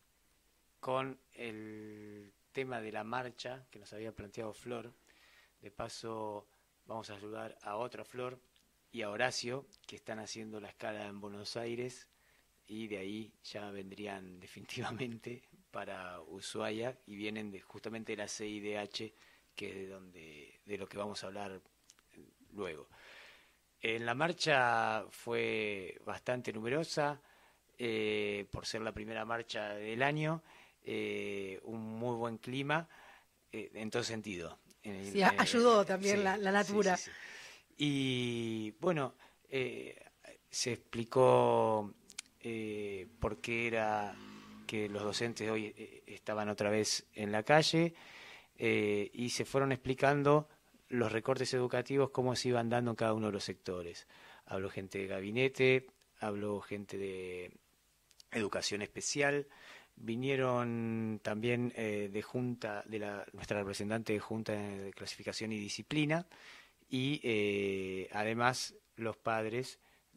con el tema de la marcha que nos había planteado Flor. De paso vamos a saludar a otra Flor y a Horacio, que están haciendo la escala en Buenos Aires, y de ahí ya vendrían definitivamente para Ushuaia, y vienen de, justamente de la C I D H, que es de, donde, de lo que vamos a hablar luego. En la marcha fue bastante numerosa, eh, por ser la primera marcha del año, eh, un muy buen clima, eh, en todo sentido. En, sí, eh, ayudó también sí, la, la natura. Sí, sí, sí. Y bueno, eh, se explicó eh, por qué era que los docentes hoy eh, estaban otra vez en la calle, eh, y se fueron explicando los recortes educativos, cómo se iban dando en cada uno de los sectores. Habló gente de gabinete, habló gente de educación especial, vinieron también eh, de junta, de la, nuestra representante de Junta de Clasificación y Disciplina, y eh, además los padres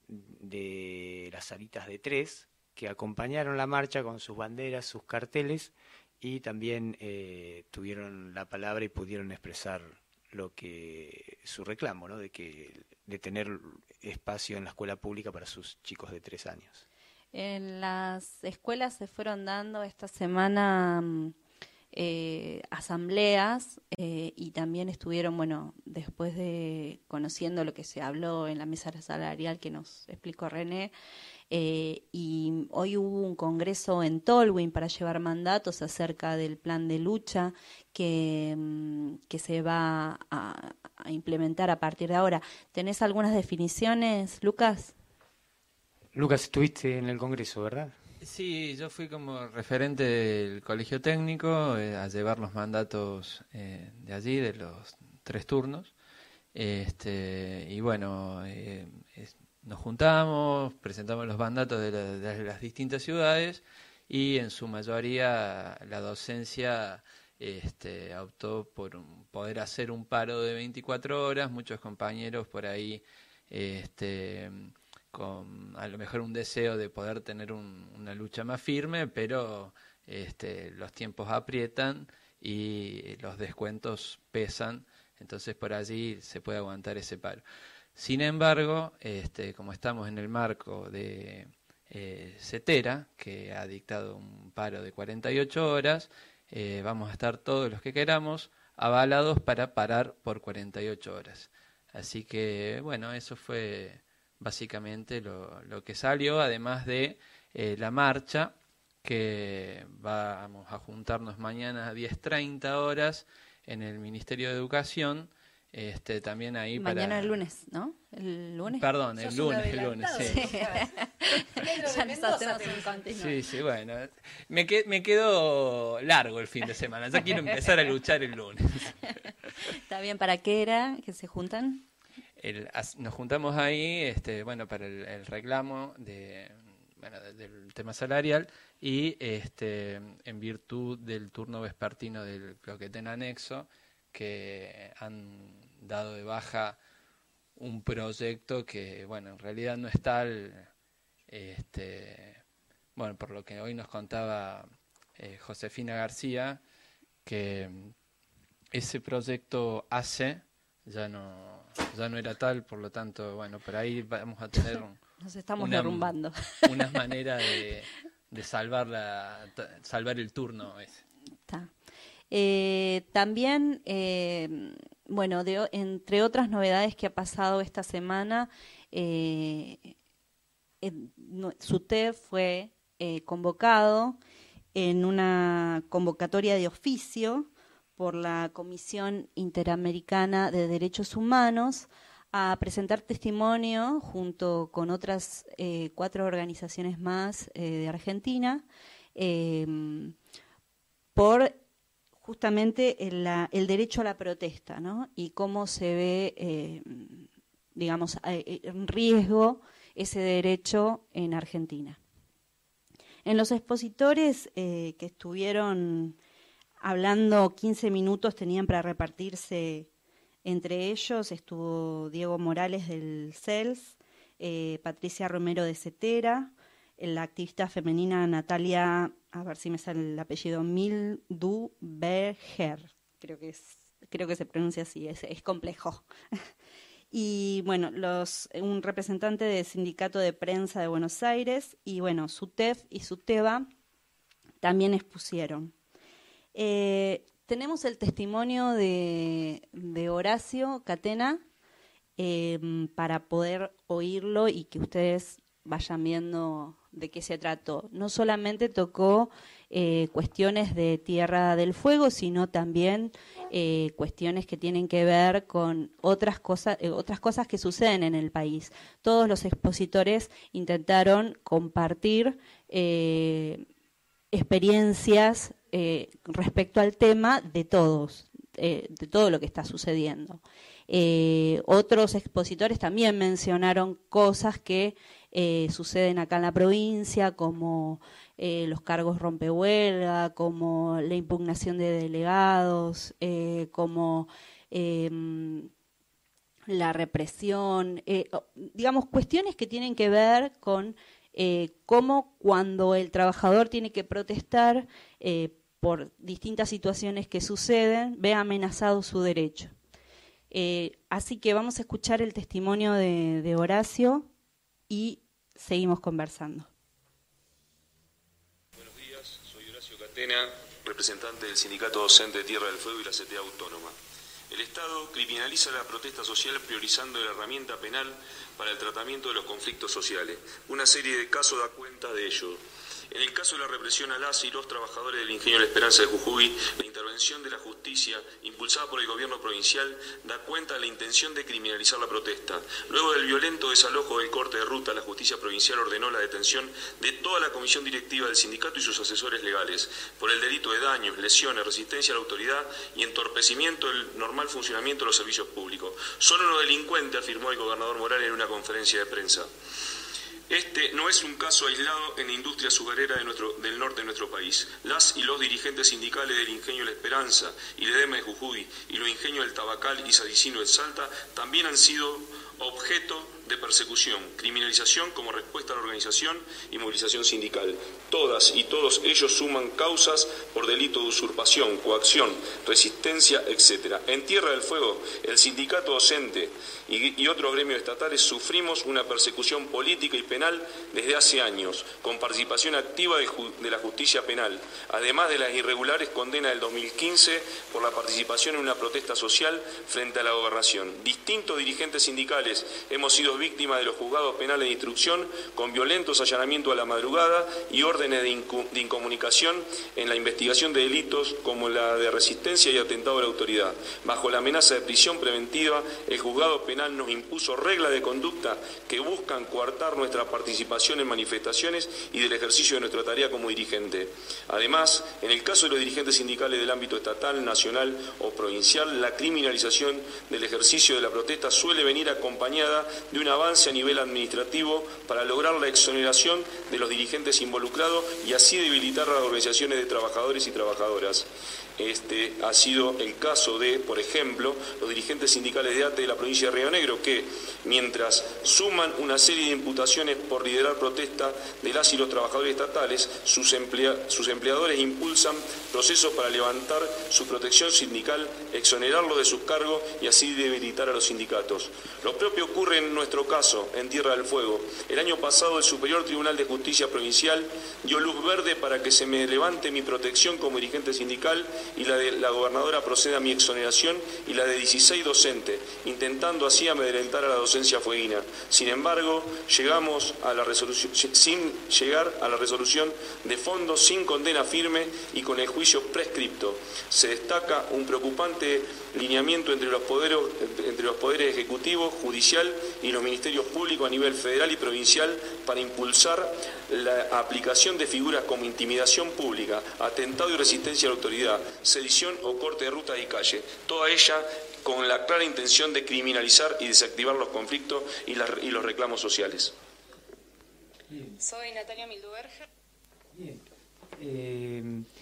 de las salitas de tres, que acompañaron la marcha con sus banderas, sus carteles, y también eh, tuvieron la palabra y pudieron expresar lo que su reclamo, ¿no? de que de tener espacio en la escuela pública para sus chicos de tres años. En las escuelas se fueron dando esta semana eh, asambleas eh, y también estuvieron, bueno, después de conociendo lo que se habló en la mesa salarial que nos explicó René, eh, y hoy hubo un congreso en Tolwyn para llevar mandatos acerca del plan de lucha que, que se va a, a implementar a partir de ahora. ¿Tenés algunas definiciones, Lucas? Lucas, estuviste en el congreso, ¿verdad? Sí, yo fui como referente del colegio técnico eh, a llevar los mandatos eh, de allí, de los tres turnos. Este, y bueno, eh, es, nos juntamos, presentamos los mandatos de, la, de las distintas ciudades, y en su mayoría la docencia este, optó por un, poder hacer un paro de veinticuatro horas. Muchos compañeros por ahí este, con a lo mejor un deseo de poder tener un, una lucha más firme, pero este, los tiempos aprietan y los descuentos pesan, entonces por allí se puede aguantar ese paro. Sin embargo, este, como estamos en el marco de eh, CETERA, que ha dictado un paro de cuarenta y ocho horas, eh, vamos a estar todos los que queramos avalados para parar por cuarenta y ocho horas. Así que, bueno, eso fue básicamente lo, lo que salió, además de eh, la marcha, que vamos a juntarnos mañana a diez treinta horas en el Ministerio de Educación. Este, también ahí mañana para... el lunes, ¿no? El lunes. Perdón, el lunes, el lunes, sí. sí. Ya nos hacemos un continuo. Sí, sí, bueno. Me, que, me quedó largo el fin de semana. Ya quiero empezar a luchar el lunes. Está bien, ¿para qué era que se juntan? El, nos juntamos ahí, este, bueno, para el, el reclamo de, bueno, de, del tema salarial y este, en virtud del turno vespertino del Cloquetén Anexo, que han dado de baja un proyecto que, bueno, en realidad no es tal, este, bueno, por lo que hoy nos contaba eh, Josefina García, que ese proyecto A C E ya no, ya no era tal, por lo tanto, bueno, por ahí vamos a tener un, nos estamos una, derrumbando. unas maneras de, de salvar, la, salvar el turno ese. Está. Eh, también, eh, bueno, de, entre otras novedades que ha pasado esta semana, eh, en, no, SUTEF fue eh, convocado en una convocatoria de oficio por la Comisión Interamericana de Derechos Humanos a presentar testimonio junto con otras eh, cuatro organizaciones más eh, de Argentina eh, por justamente el, la, el derecho a la protesta, ¿no? Y cómo se ve, eh, digamos, en riesgo ese derecho en Argentina. En los expositores eh, que estuvieron hablando quince minutos, tenían para repartirse entre ellos, estuvo Diego Morales del C E L S, eh, Patricia Romero de CETERA, la activista femenina Natalia, a ver si me sale el apellido, Milduberger, creo que es, creo que se pronuncia así, es, es complejo. Y bueno, los, un representante del Sindicato de Prensa de Buenos Aires, y bueno, SUTEF y SUTEBA también expusieron. Eh, tenemos el testimonio de, de Horacio Catena eh, para poder oírlo y que ustedes vayan viendo de qué se trató. No solamente tocó eh, cuestiones de Tierra del Fuego, sino también eh, cuestiones que tienen que ver con otras cosas, eh, otras cosas que suceden en el país. Todos los expositores intentaron compartir eh, experiencias eh, respecto al tema de todos, eh, de todo lo que está sucediendo. Eh, otros expositores también mencionaron cosas que eh, suceden acá en la provincia, como eh, los cargos rompehuelga, como la impugnación de delegados, eh, como eh, la represión, eh, digamos, cuestiones que tienen que ver con eh, cómo cuando el trabajador tiene que protestar eh, por distintas situaciones que suceden, ve amenazado su derecho. Eh, así que vamos a escuchar el testimonio de, de Horacio y seguimos conversando. Buenos días, soy Horacio Catena, representante del Sindicato Docente de Tierra del Fuego y la C T A Autónoma. El Estado criminaliza la protesta social priorizando la herramienta penal para el tratamiento de los conflictos sociales. Una serie de casos da cuenta de ello. En el caso de la represión a las y los trabajadores del Ingenio La Esperanza de Jujuy, la intervención de la justicia, impulsada por el gobierno provincial, da cuenta de la intención de criminalizar la protesta. Luego del violento desalojo del corte de ruta, la justicia provincial ordenó la detención de toda la comisión directiva del sindicato y sus asesores legales por el delito de daños, lesiones, resistencia a la autoridad y entorpecimiento del normal funcionamiento de los servicios públicos. Son unos delincuentes, afirmó el gobernador Morales en una conferencia de prensa. Este no es un caso aislado en la industria azucarera de nuestro, del norte de nuestro país. Las y los dirigentes sindicales del Ingenio La Esperanza y de Jujuy y los ingenios del Tabacal y Sadicino del Salta también han sido objeto de persecución, criminalización como respuesta a la organización y movilización sindical. Todas y todos ellos suman causas por delito de usurpación, coacción, resistencia, etcétera. En Tierra del Fuego, el sindicato docente y, y otros gremios estatales sufrimos una persecución política y penal desde hace años, con participación activa de, de la justicia penal, además de las irregulares condenas del dos mil quince por la participación en una protesta social frente a la gobernación. Distintos dirigentes sindicales hemos sido víctimas de los juzgados penales de instrucción con violentos allanamientos a la madrugada y órdenes de, incu de incomunicación en la investigación de delitos como la de resistencia y atentado a la autoridad. Bajo la amenaza de prisión preventiva, el juzgado penal nos impuso reglas de conducta que buscan coartar nuestra participación en manifestaciones y del ejercicio de nuestra tarea como dirigente. Además, en el caso de los dirigentes sindicales del ámbito estatal, nacional o provincial, la criminalización del ejercicio de la protesta suele venir acompañada de un avance a nivel administrativo para lograr la exoneración de los dirigentes involucrados y así debilitar a las organizaciones de trabajadores y trabajadoras. Este ha sido el caso de, por ejemplo, los dirigentes sindicales de A T E de la provincia de Río Negro, que, mientras suman una serie de imputaciones por liderar protesta de las y los trabajadores estatales, sus, emplea sus empleadores impulsan procesos para levantar su protección sindical, exonerarlos de sus cargos y así debilitar a los sindicatos. Lo propio ocurre en nuestro caso, en Tierra del Fuego. El año pasado, el Superior Tribunal de Justicia Provincial dio luz verde para que se me levante mi protección como dirigente sindical y la de la gobernadora proceda a mi exoneración y la de dieciséis docentes, intentando así amedrentar a la docencia fueguina. Sin embargo, llegamos a la resolución, sin llegar a la resolución de fondo, sin condena firme y con el juicio prescripto. Se destaca un preocupante lineamiento entre los poderes, entre los poderes ejecutivo, judicial y los ministerios públicos a nivel federal y provincial para impulsar la aplicación de figuras como intimidación pública, atentado y resistencia a la autoridad, sedición o corte de rutas y calles, toda ella con la clara intención de criminalizar y desactivar los conflictos y, las, y los reclamos sociales. Bien. Soy Natalia Milduberger. Bien. Eh,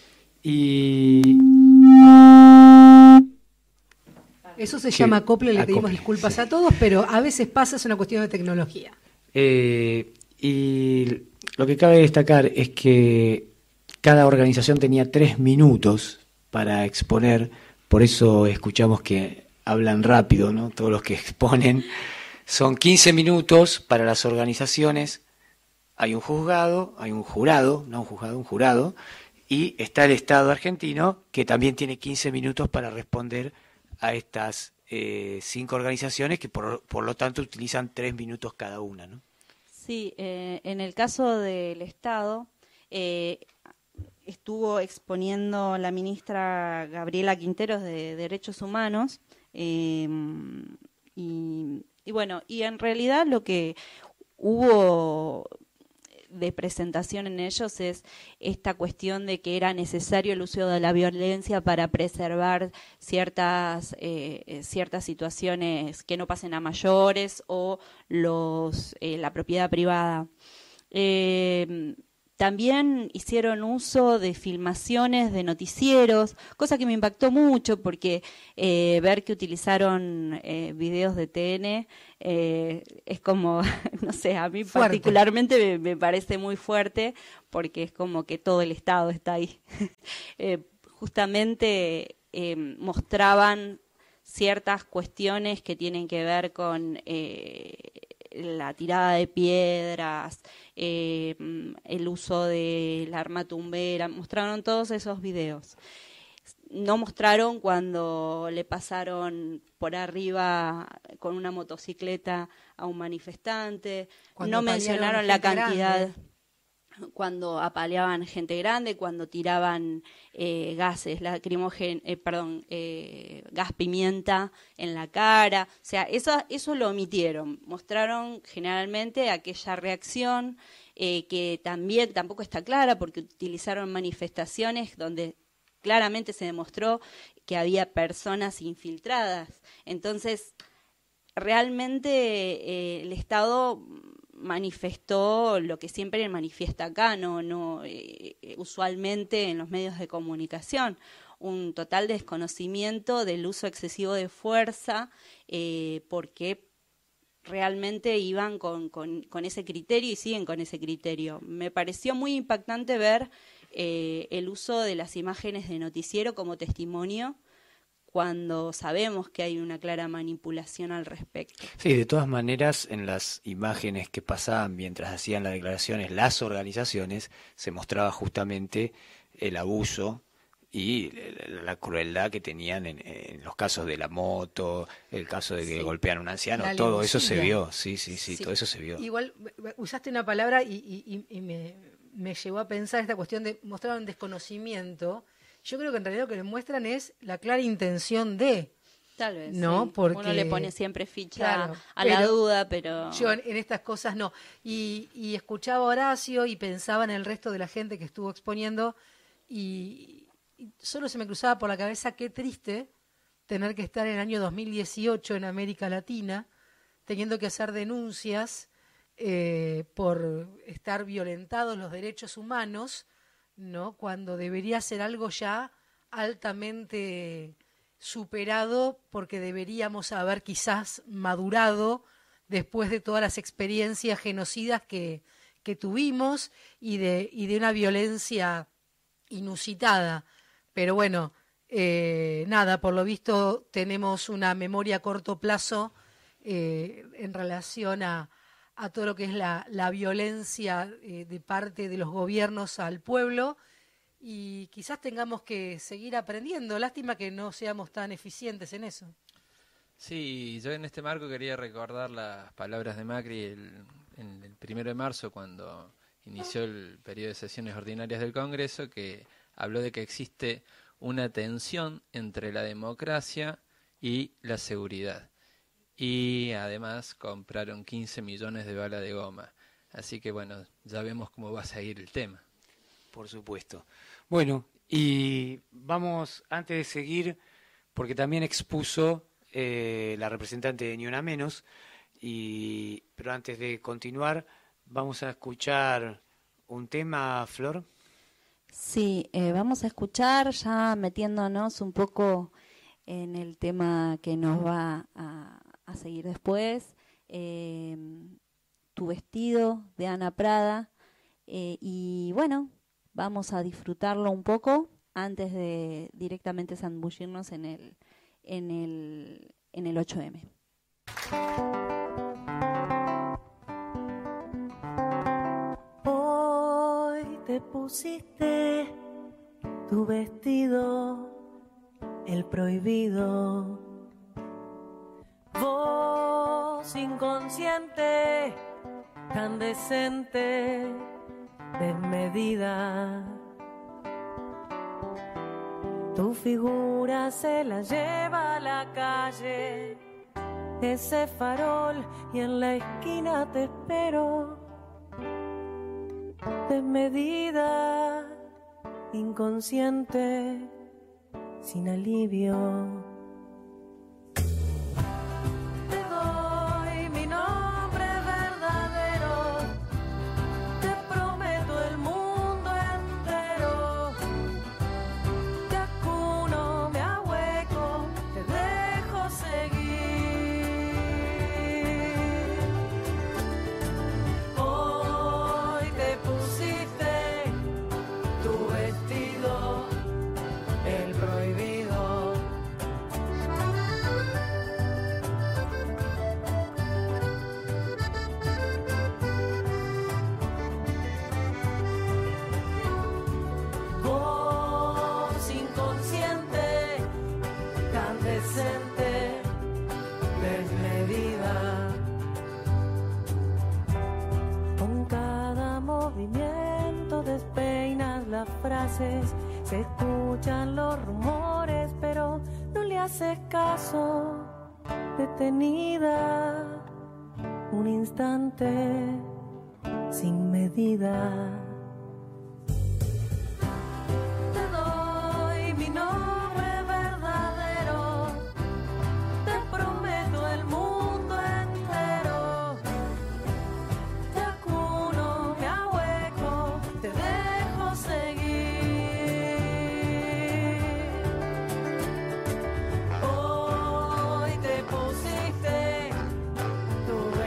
y... Eso se Sí, llama acople, le acople, pedimos disculpas sí. a todos, pero a veces pasa, es una cuestión de tecnología. Eh, y lo que cabe destacar es que cada organización tenía tres minutos para exponer, por eso escuchamos que hablan rápido, ¿no? Todos los que exponen. Son quince minutos para las organizaciones, hay un juzgado, hay un jurado, no un juzgado, un jurado, y está el Estado argentino, que también tiene quince minutos para responder a estas eh, cinco organizaciones que por, por lo tanto utilizan tres minutos cada una, ¿no? Sí, eh, en el caso del Estado eh, estuvo exponiendo la ministra Gabriela Quinteros de Derechos Humanos eh, y, y bueno, y en realidad lo que hubo de presentación en ellos es esta cuestión de que era necesario el uso de la violencia para preservar ciertas eh, ciertas situaciones que no pasen a mayores o los eh, la propiedad privada. Eh, También hicieron uso de filmaciones de noticieros, cosa que me impactó mucho porque eh, ver que utilizaron eh, videos de T N eh, es como, no sé, a mí Fuerte. particularmente me, me parece muy fuerte porque es como que todo el Estado está ahí. eh, justamente eh, mostraban ciertas cuestiones que tienen que ver con eh, la tirada de piedras, eh, el uso de la arma tumbera, mostraron todos esos videos. No mostraron cuando le pasaron por arriba con una motocicleta a un manifestante, Cuando no mencionaron la gente cantidad... grande. Cuando apaleaban gente grande, cuando tiraban eh, gases lacrimógenos, eh, perdón, eh, gas pimienta en la cara, o sea, eso, eso lo omitieron, mostraron generalmente aquella reacción eh, que también tampoco está clara porque utilizaron manifestaciones donde claramente se demostró que había personas infiltradas, entonces realmente eh, el Estado manifestó lo que siempre manifiesta acá, no, no eh, usualmente en los medios de comunicación, un total desconocimiento del uso excesivo de fuerza, eh, porque realmente iban con, con, con ese criterio y siguen con ese criterio. Me pareció muy impactante ver eh, el uso de las imágenes de noticiero como testimonio cuando sabemos que hay una clara manipulación al respecto. Sí, de todas maneras, en las imágenes que pasaban mientras hacían las declaraciones las organizaciones, se mostraba justamente el abuso y la crueldad que tenían en, en los casos de la moto, el caso de que sí. golpean a un anciano, la todo eso se vio, sí, sí, sí, sí, todo eso se vio. Igual usaste una palabra y, y, y me, me llevó a pensar esta cuestión de mostrar un desconocimiento. Yo creo que en realidad lo que les muestran es la clara intención de... Tal vez, ¿no? Sí. Porque, uno le pone siempre ficha claro, a la duda, pero... Yo en, en estas cosas no. Y, y escuchaba a Horacio y pensaba en el resto de la gente que estuvo exponiendo y, y solo se me cruzaba por la cabeza qué triste tener que estar en el año dos mil dieciocho en América Latina teniendo que hacer denuncias eh, por estar violentados los derechos humanos, ¿no? Cuando debería ser algo ya altamente superado, porque deberíamos haber quizás madurado después de todas las experiencias genocidas que, que tuvimos y de, y de una violencia inusitada. Pero bueno, eh, nada, por lo visto tenemos una memoria a corto plazo eh, en relación a a todo lo que es la, la violencia eh, de parte de los gobiernos al pueblo y quizás tengamos que seguir aprendiendo. Lástima que no seamos tan eficientes en eso. Sí, yo en este marco quería recordar las palabras de Macri el, en el primero de marzo cuando inició el periodo de sesiones ordinarias del Congreso, que habló de que existe una tensión entre la democracia y la seguridad. Y además compraron quince millones de balas de goma. Así que bueno, ya vemos cómo va a seguir el tema. Por supuesto. Bueno, y vamos, antes de seguir, porque también expuso eh, la representante de Ni Una Menos, y pero antes de continuar, vamos a escuchar un tema, Flor. Sí, eh, vamos a escuchar, ya metiéndonos un poco en el tema que nos va a... a seguir después, eh, Tu vestido de Ana Prada, eh, y bueno, vamos a disfrutarlo un poco antes de directamente zambullirnos en el, en el, en el ocho eme. Hoy te pusiste tu vestido, el prohibido. Vos inconsciente, tan decente, desmedida. Tu figura se la lleva a la calle, ese farol, y en la esquina te espero. Desmedida, inconsciente, sin alivio. Frases, se escuchan los rumores, pero no le haces caso. Detenida, un instante, sin medida. Te doy mi nombre verdadero, te prometo el mundo entero. Te acuno, me ahueco, te dejo seguir. Hoy te pusiste tu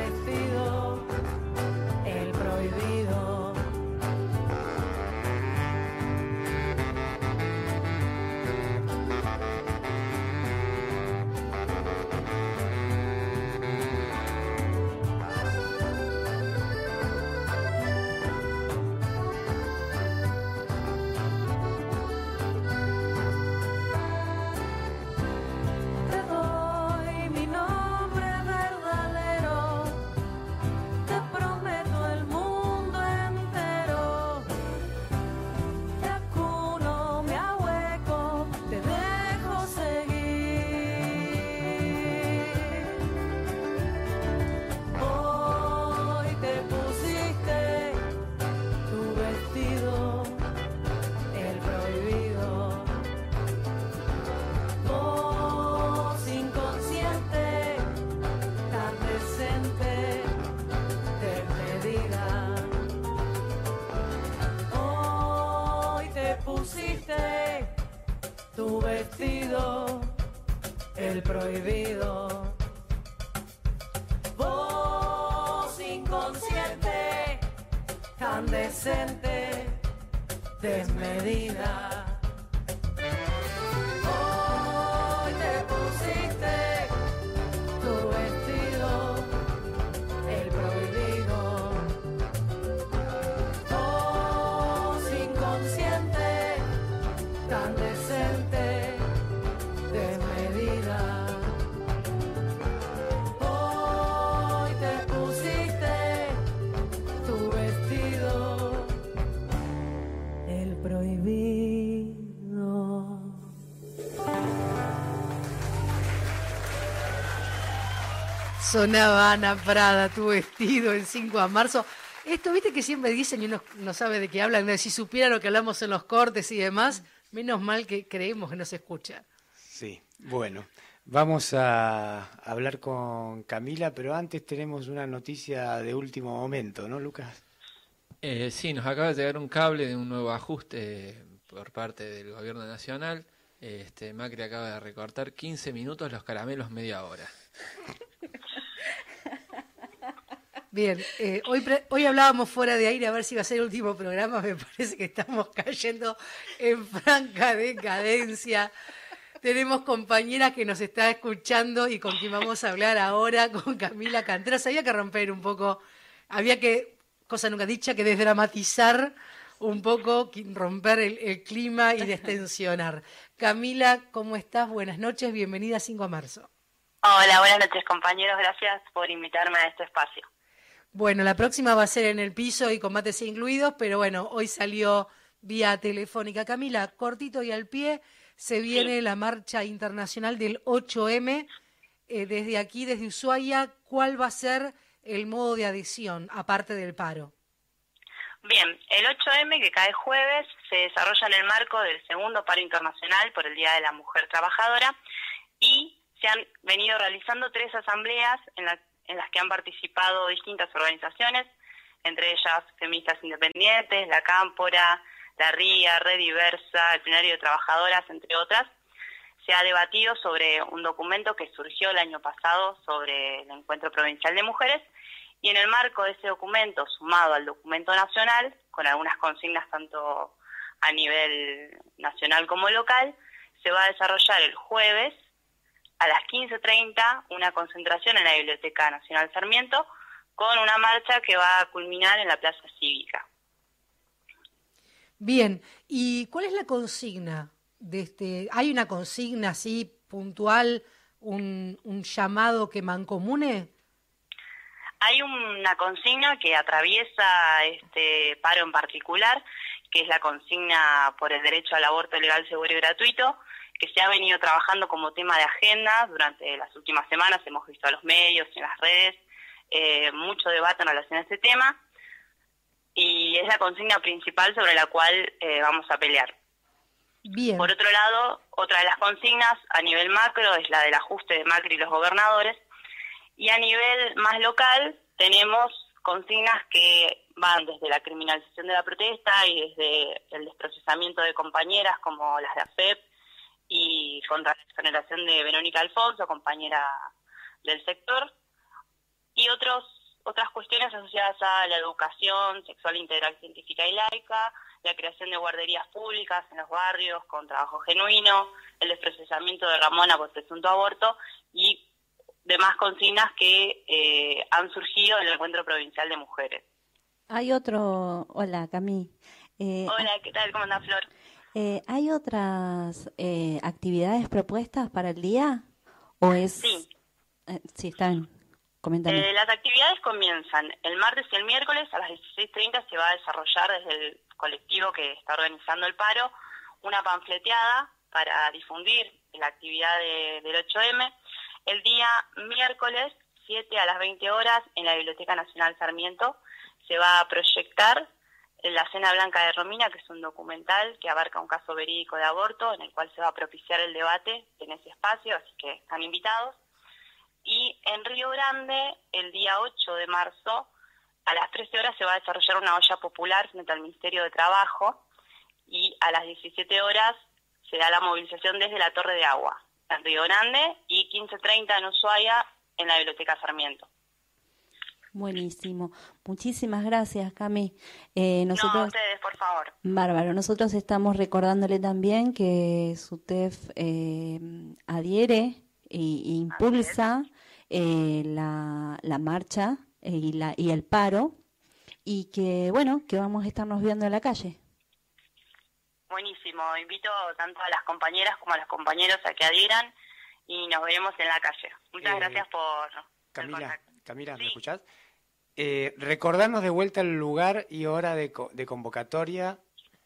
Voz inconsciente, tan decente, desmedida. Hoy te pusiste tu vestido, el prohibido. Voz inconsciente, tan decente, desmedida. Hoy te pusiste tu vestido, el prohibido. Sonaba Ana Prada, tu vestido, el cinco de marzo. Esto, viste que siempre dicen y uno no sabe de qué hablan, de si supiera lo que hablamos en los cortes y demás, menos mal que creemos que no se escucha. Sí, bueno, vamos a hablar con Camila, pero antes tenemos una noticia de último momento, ¿no, Lucas? Eh, sí, nos acaba de llegar un cable de un nuevo ajuste por parte del gobierno nacional. Este, Macri acaba de recortar quince minutos los caramelos media hora. Bien, eh, hoy, pre- hoy hablábamos fuera de aire a ver si iba a ser el último programa, me parece que estamos cayendo en franca decadencia. Tenemos compañeras que nos está escuchando y con quien vamos a hablar ahora, con Camila Canteras. Había que romper un poco, había que, cosa nunca dicha, que desdramatizar un poco, romper el, el clima y destensionar. Camila, ¿cómo estás? Buenas noches, bienvenida a cinco de marzo. Hola, buenas noches compañeros, gracias por invitarme a este espacio. Bueno, la próxima va a ser en el piso y combates incluidos, pero bueno, hoy salió vía telefónica. Camila, cortito y al pie, se viene sí. la marcha internacional del ocho eme. Eh, desde aquí, desde Ushuaia, ¿cuál va a ser el modo de adhesión, aparte del paro? Bien, el ocho eme, que cae jueves, se desarrolla en el marco del segundo paro internacional por el Día de la Mujer Trabajadora y se han venido realizando tres asambleas en la en las que han participado distintas organizaciones, entre ellas Feministas Independientes, La Cámpora, La Ría, Red Diversa, el Plenario de Trabajadoras, entre otras. Se ha debatido sobre un documento que surgió el año pasado sobre el Encuentro Provincial de Mujeres, y en el marco de ese documento, sumado al documento nacional, con algunas consignas tanto a nivel nacional como local, se va a desarrollar el jueves a las quince treinta una concentración en la Biblioteca Nacional Sarmiento con una marcha que va a culminar en la Plaza Cívica. Bien, ¿y cuál es la consigna de este? ¿Hay una consigna así puntual, un, un llamado que mancomune? Hay una consigna que atraviesa este paro en particular, que es la consigna por el derecho al aborto legal, seguro y gratuito, que se ha venido trabajando como tema de agenda durante las últimas semanas. Hemos visto a los medios y en las redes eh, mucho debate en relación a este tema, y es la consigna principal sobre la cual eh, vamos a pelear. Bien. Por otro lado, otra de las consignas a nivel macro es la del ajuste de Macri y los gobernadores, y a nivel más local tenemos consignas que van desde la criminalización de la protesta y desde el desprocesamiento de compañeras como las de A F E P, y contra la exoneración de Verónica Alfonso, compañera del sector, y otros otras cuestiones asociadas a la educación sexual integral, científica y laica, la creación de guarderías públicas en los barrios con trabajo genuino, el desprocesamiento de Ramona por presunto aborto y demás consignas que eh, han surgido en el Encuentro Provincial de Mujeres. Hay otro... Hola, Camí. Eh, Hola, ¿qué tal? ¿Cómo andás, Flor? Eh, ¿Hay otras eh, actividades propuestas para el día? ¿O es...? Sí. Eh, sí, está bien. Coméntame. Eh, las actividades comienzan el martes y el miércoles a las dieciséis treinta. Se va a desarrollar desde el colectivo que está organizando el paro una panfleteada para difundir la actividad de, del ocho eme. El día miércoles, siete a las veinte horas, en la Biblioteca Nacional Sarmiento, se va a proyectar La Cena Blanca de Romina, que es un documental que abarca un caso verídico de aborto, en el cual se va a propiciar el debate en ese espacio, así que están invitados. Y en Río Grande, el día ocho de marzo, a las trece horas se va a desarrollar una olla popular frente al Ministerio de Trabajo, y a las diecisiete horas se da la movilización desde la Torre de Agua. en Río Grande, y quince treinta en Ushuaia, en la Biblioteca Sarmiento. Buenísimo. Muchísimas gracias, Cami. Eh, nosotros... No, a ustedes, por favor. Bárbaro. Nosotros estamos recordándole también que SUTEF eh, adhiere e, e impulsa eh, la, la marcha eh, y, la, y el paro, y que, bueno, que vamos a estarnos viendo en la calle. Buenísimo. Invito tanto a las compañeras como a los compañeros a que adhieran y nos veremos en la calle. Muchas Eh, gracias por Camila, el contacto. Camila, ¿me Sí. escuchás? Eh, recordarnos de vuelta el lugar y hora de, co- de convocatoria.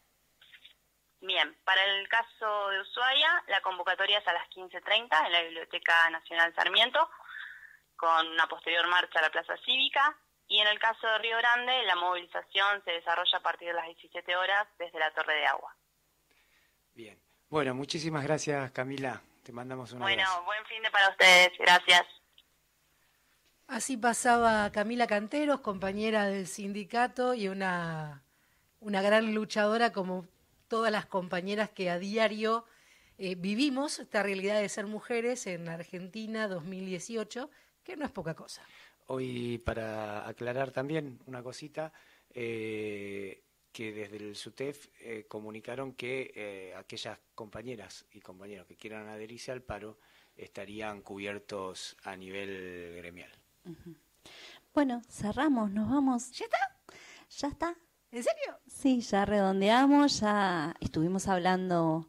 Bien, para el caso de Ushuaia, la convocatoria es a las quince treinta en la Biblioteca Nacional Sarmiento, con una posterior marcha a la Plaza Cívica. Y en el caso de Río Grande, la movilización se desarrolla a partir de las diecisiete horas desde la Torre de Agua. Bien. Bueno, muchísimas gracias, Camila. Te mandamos un Bueno, abrazo. buen fin de para ustedes. Gracias. Así pasaba Camila Canteros, compañera del sindicato y una, una gran luchadora como todas las compañeras que a diario eh, vivimos esta realidad de ser mujeres en Argentina dos mil dieciocho, que no es poca cosa. Hoy, para aclarar también una cosita, eh, que desde el SUTEF eh, comunicaron que eh, aquellas compañeras y compañeros que quieran adherirse al paro estarían cubiertos a nivel gremial. Uh-huh. Bueno, cerramos, nos vamos. ¿Ya está? ¿Ya está? ¿En serio? Sí, ya redondeamos, ya estuvimos hablando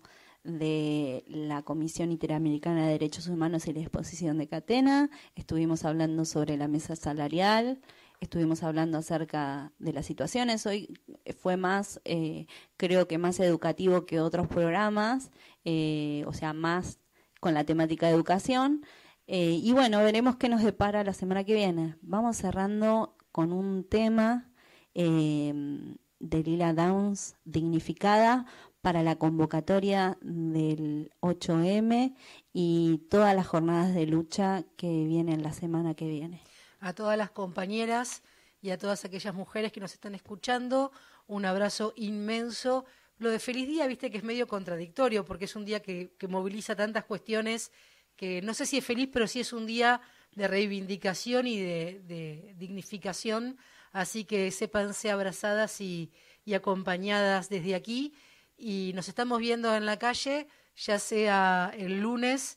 de la Comisión Interamericana de Derechos Humanos y la exposición de Catena, estuvimos hablando sobre la mesa salarial, estuvimos hablando acerca de las situaciones. Hoy fue más, eh, creo que más educativo que otros programas, eh, o sea, más con la temática de educación. Eh, y bueno, veremos qué nos depara la semana que viene. Vamos cerrando con un tema eh, de Lila Downs, Dignificada, para la convocatoria del ocho eme y todas las jornadas de lucha que vienen la semana que viene. A todas las compañeras y a todas aquellas mujeres que nos están escuchando, un abrazo inmenso. Lo de feliz día, viste que es medio contradictorio, porque es un día que, que moviliza tantas cuestiones que no sé si es feliz, pero sí es un día de reivindicación y de, de dignificación. Así que sépanse abrazadas y, y acompañadas desde aquí. Y nos estamos viendo en la calle, ya sea el lunes,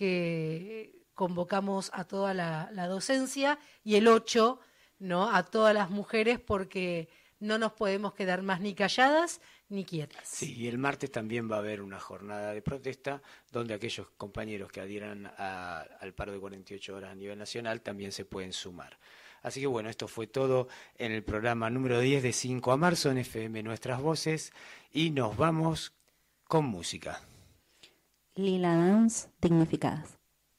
que convocamos a toda la, la docencia, y el ocho, ¿no?, a todas las mujeres, porque no nos podemos quedar más ni calladas ni quietas. Sí, y el martes también va a haber una jornada de protesta donde aquellos compañeros que adhieran a, al paro de cuarenta y ocho horas a nivel nacional también se pueden sumar. Así que bueno, esto fue todo en el programa número diez de cinco a marzo en F M Nuestras Voces, y nos vamos con música. Lila Downs, Dignificadas.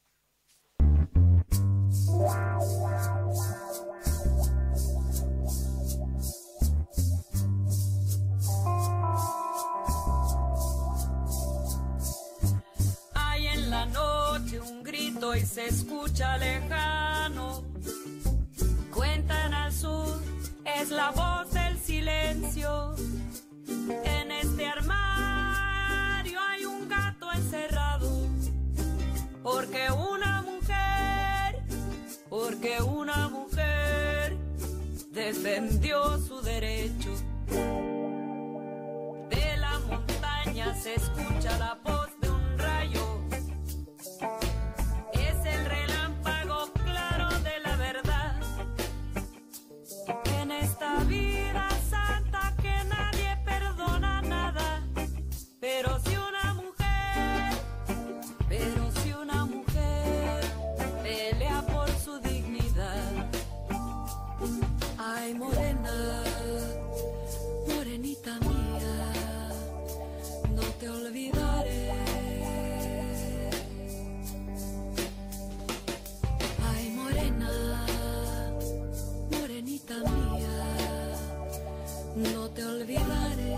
Hay en la noche un grito y se escucha lejano. Cuentan al sur, es la voz del silencio. En este armario hay un gato encerrado. Porque una mujer, porque una mujer defendió su derecho. De la montaña se escucha la voz de un rayo. Es el relámpago claro de la verdad. En esta vida santa que nadie perdona nada. Pero si una mujer, pero si una mujer pelea por su dignidad. Ay, morena, morenita mía, no te olvidaré. Ay, morena, morenita mía, no te olvidaré.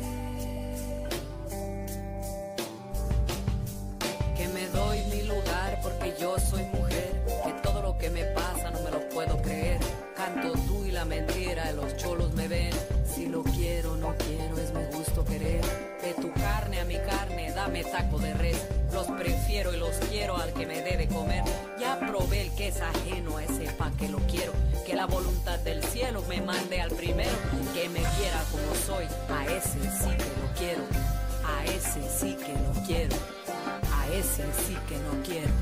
Que me doy mi lugar porque yo soy mujer, que todo lo que me pasa no me lo puedo creer. Canto tú y la mentira, y los cholos me ven. Si lo quiero, no quiero, es mi gusto querer. De tu carne a mi carne, dame taco de res. Los prefiero prefiero y los quiero al que me debe comer. Ya probé el que es ajeno a ese pa' que lo quiero. Que la voluntad del cielo me mande al primero. Que me quiera como soy, a ese sí que lo quiero. A ese sí que lo quiero. A ese sí que no quiero.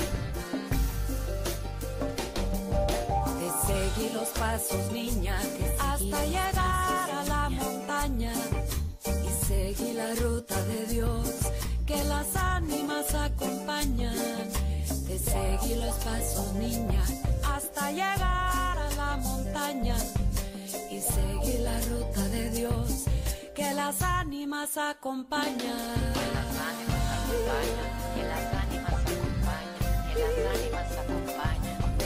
Te seguí los pasos, niña, hasta llegar a la montaña. Y seguí la ruta de Dios, que las ánimas acompañan. Te seguí los pasos, niña, hasta llegar a la montaña. Y seguí la ruta de Dios, que las ánimas acompañan. Que las ánimas acompañan, que las ánimas acompañan, que las ánimas acompañan.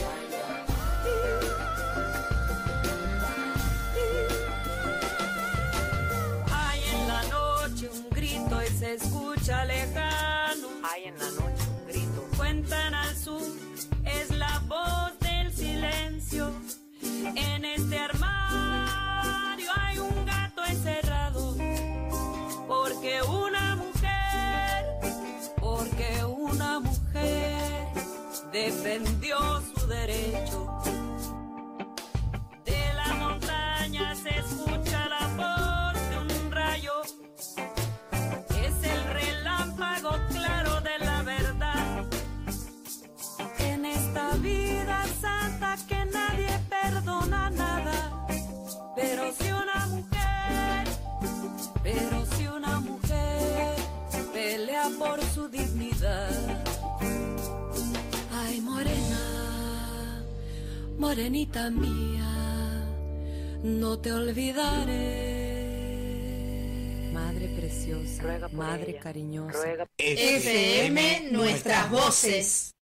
Hay en la noche un grito y se escucha lejano. Hay en la noche un grito. Cuentan al sur, es la voz del silencio. En este armario hay un gato encerrado. Porque una mujer, porque una mujer defendió su derecho. De la montaña se escucha la voz de un rayo. Es el relámpago claro de la verdad. En esta vida santa que nadie perdona nada. Pero si una mujer, pero si una mujer pelea por su dignidad. Ay, morena, morenita mía, no te olvidaré. Madre preciosa, madre cariñosa. F M Nuestras Voces.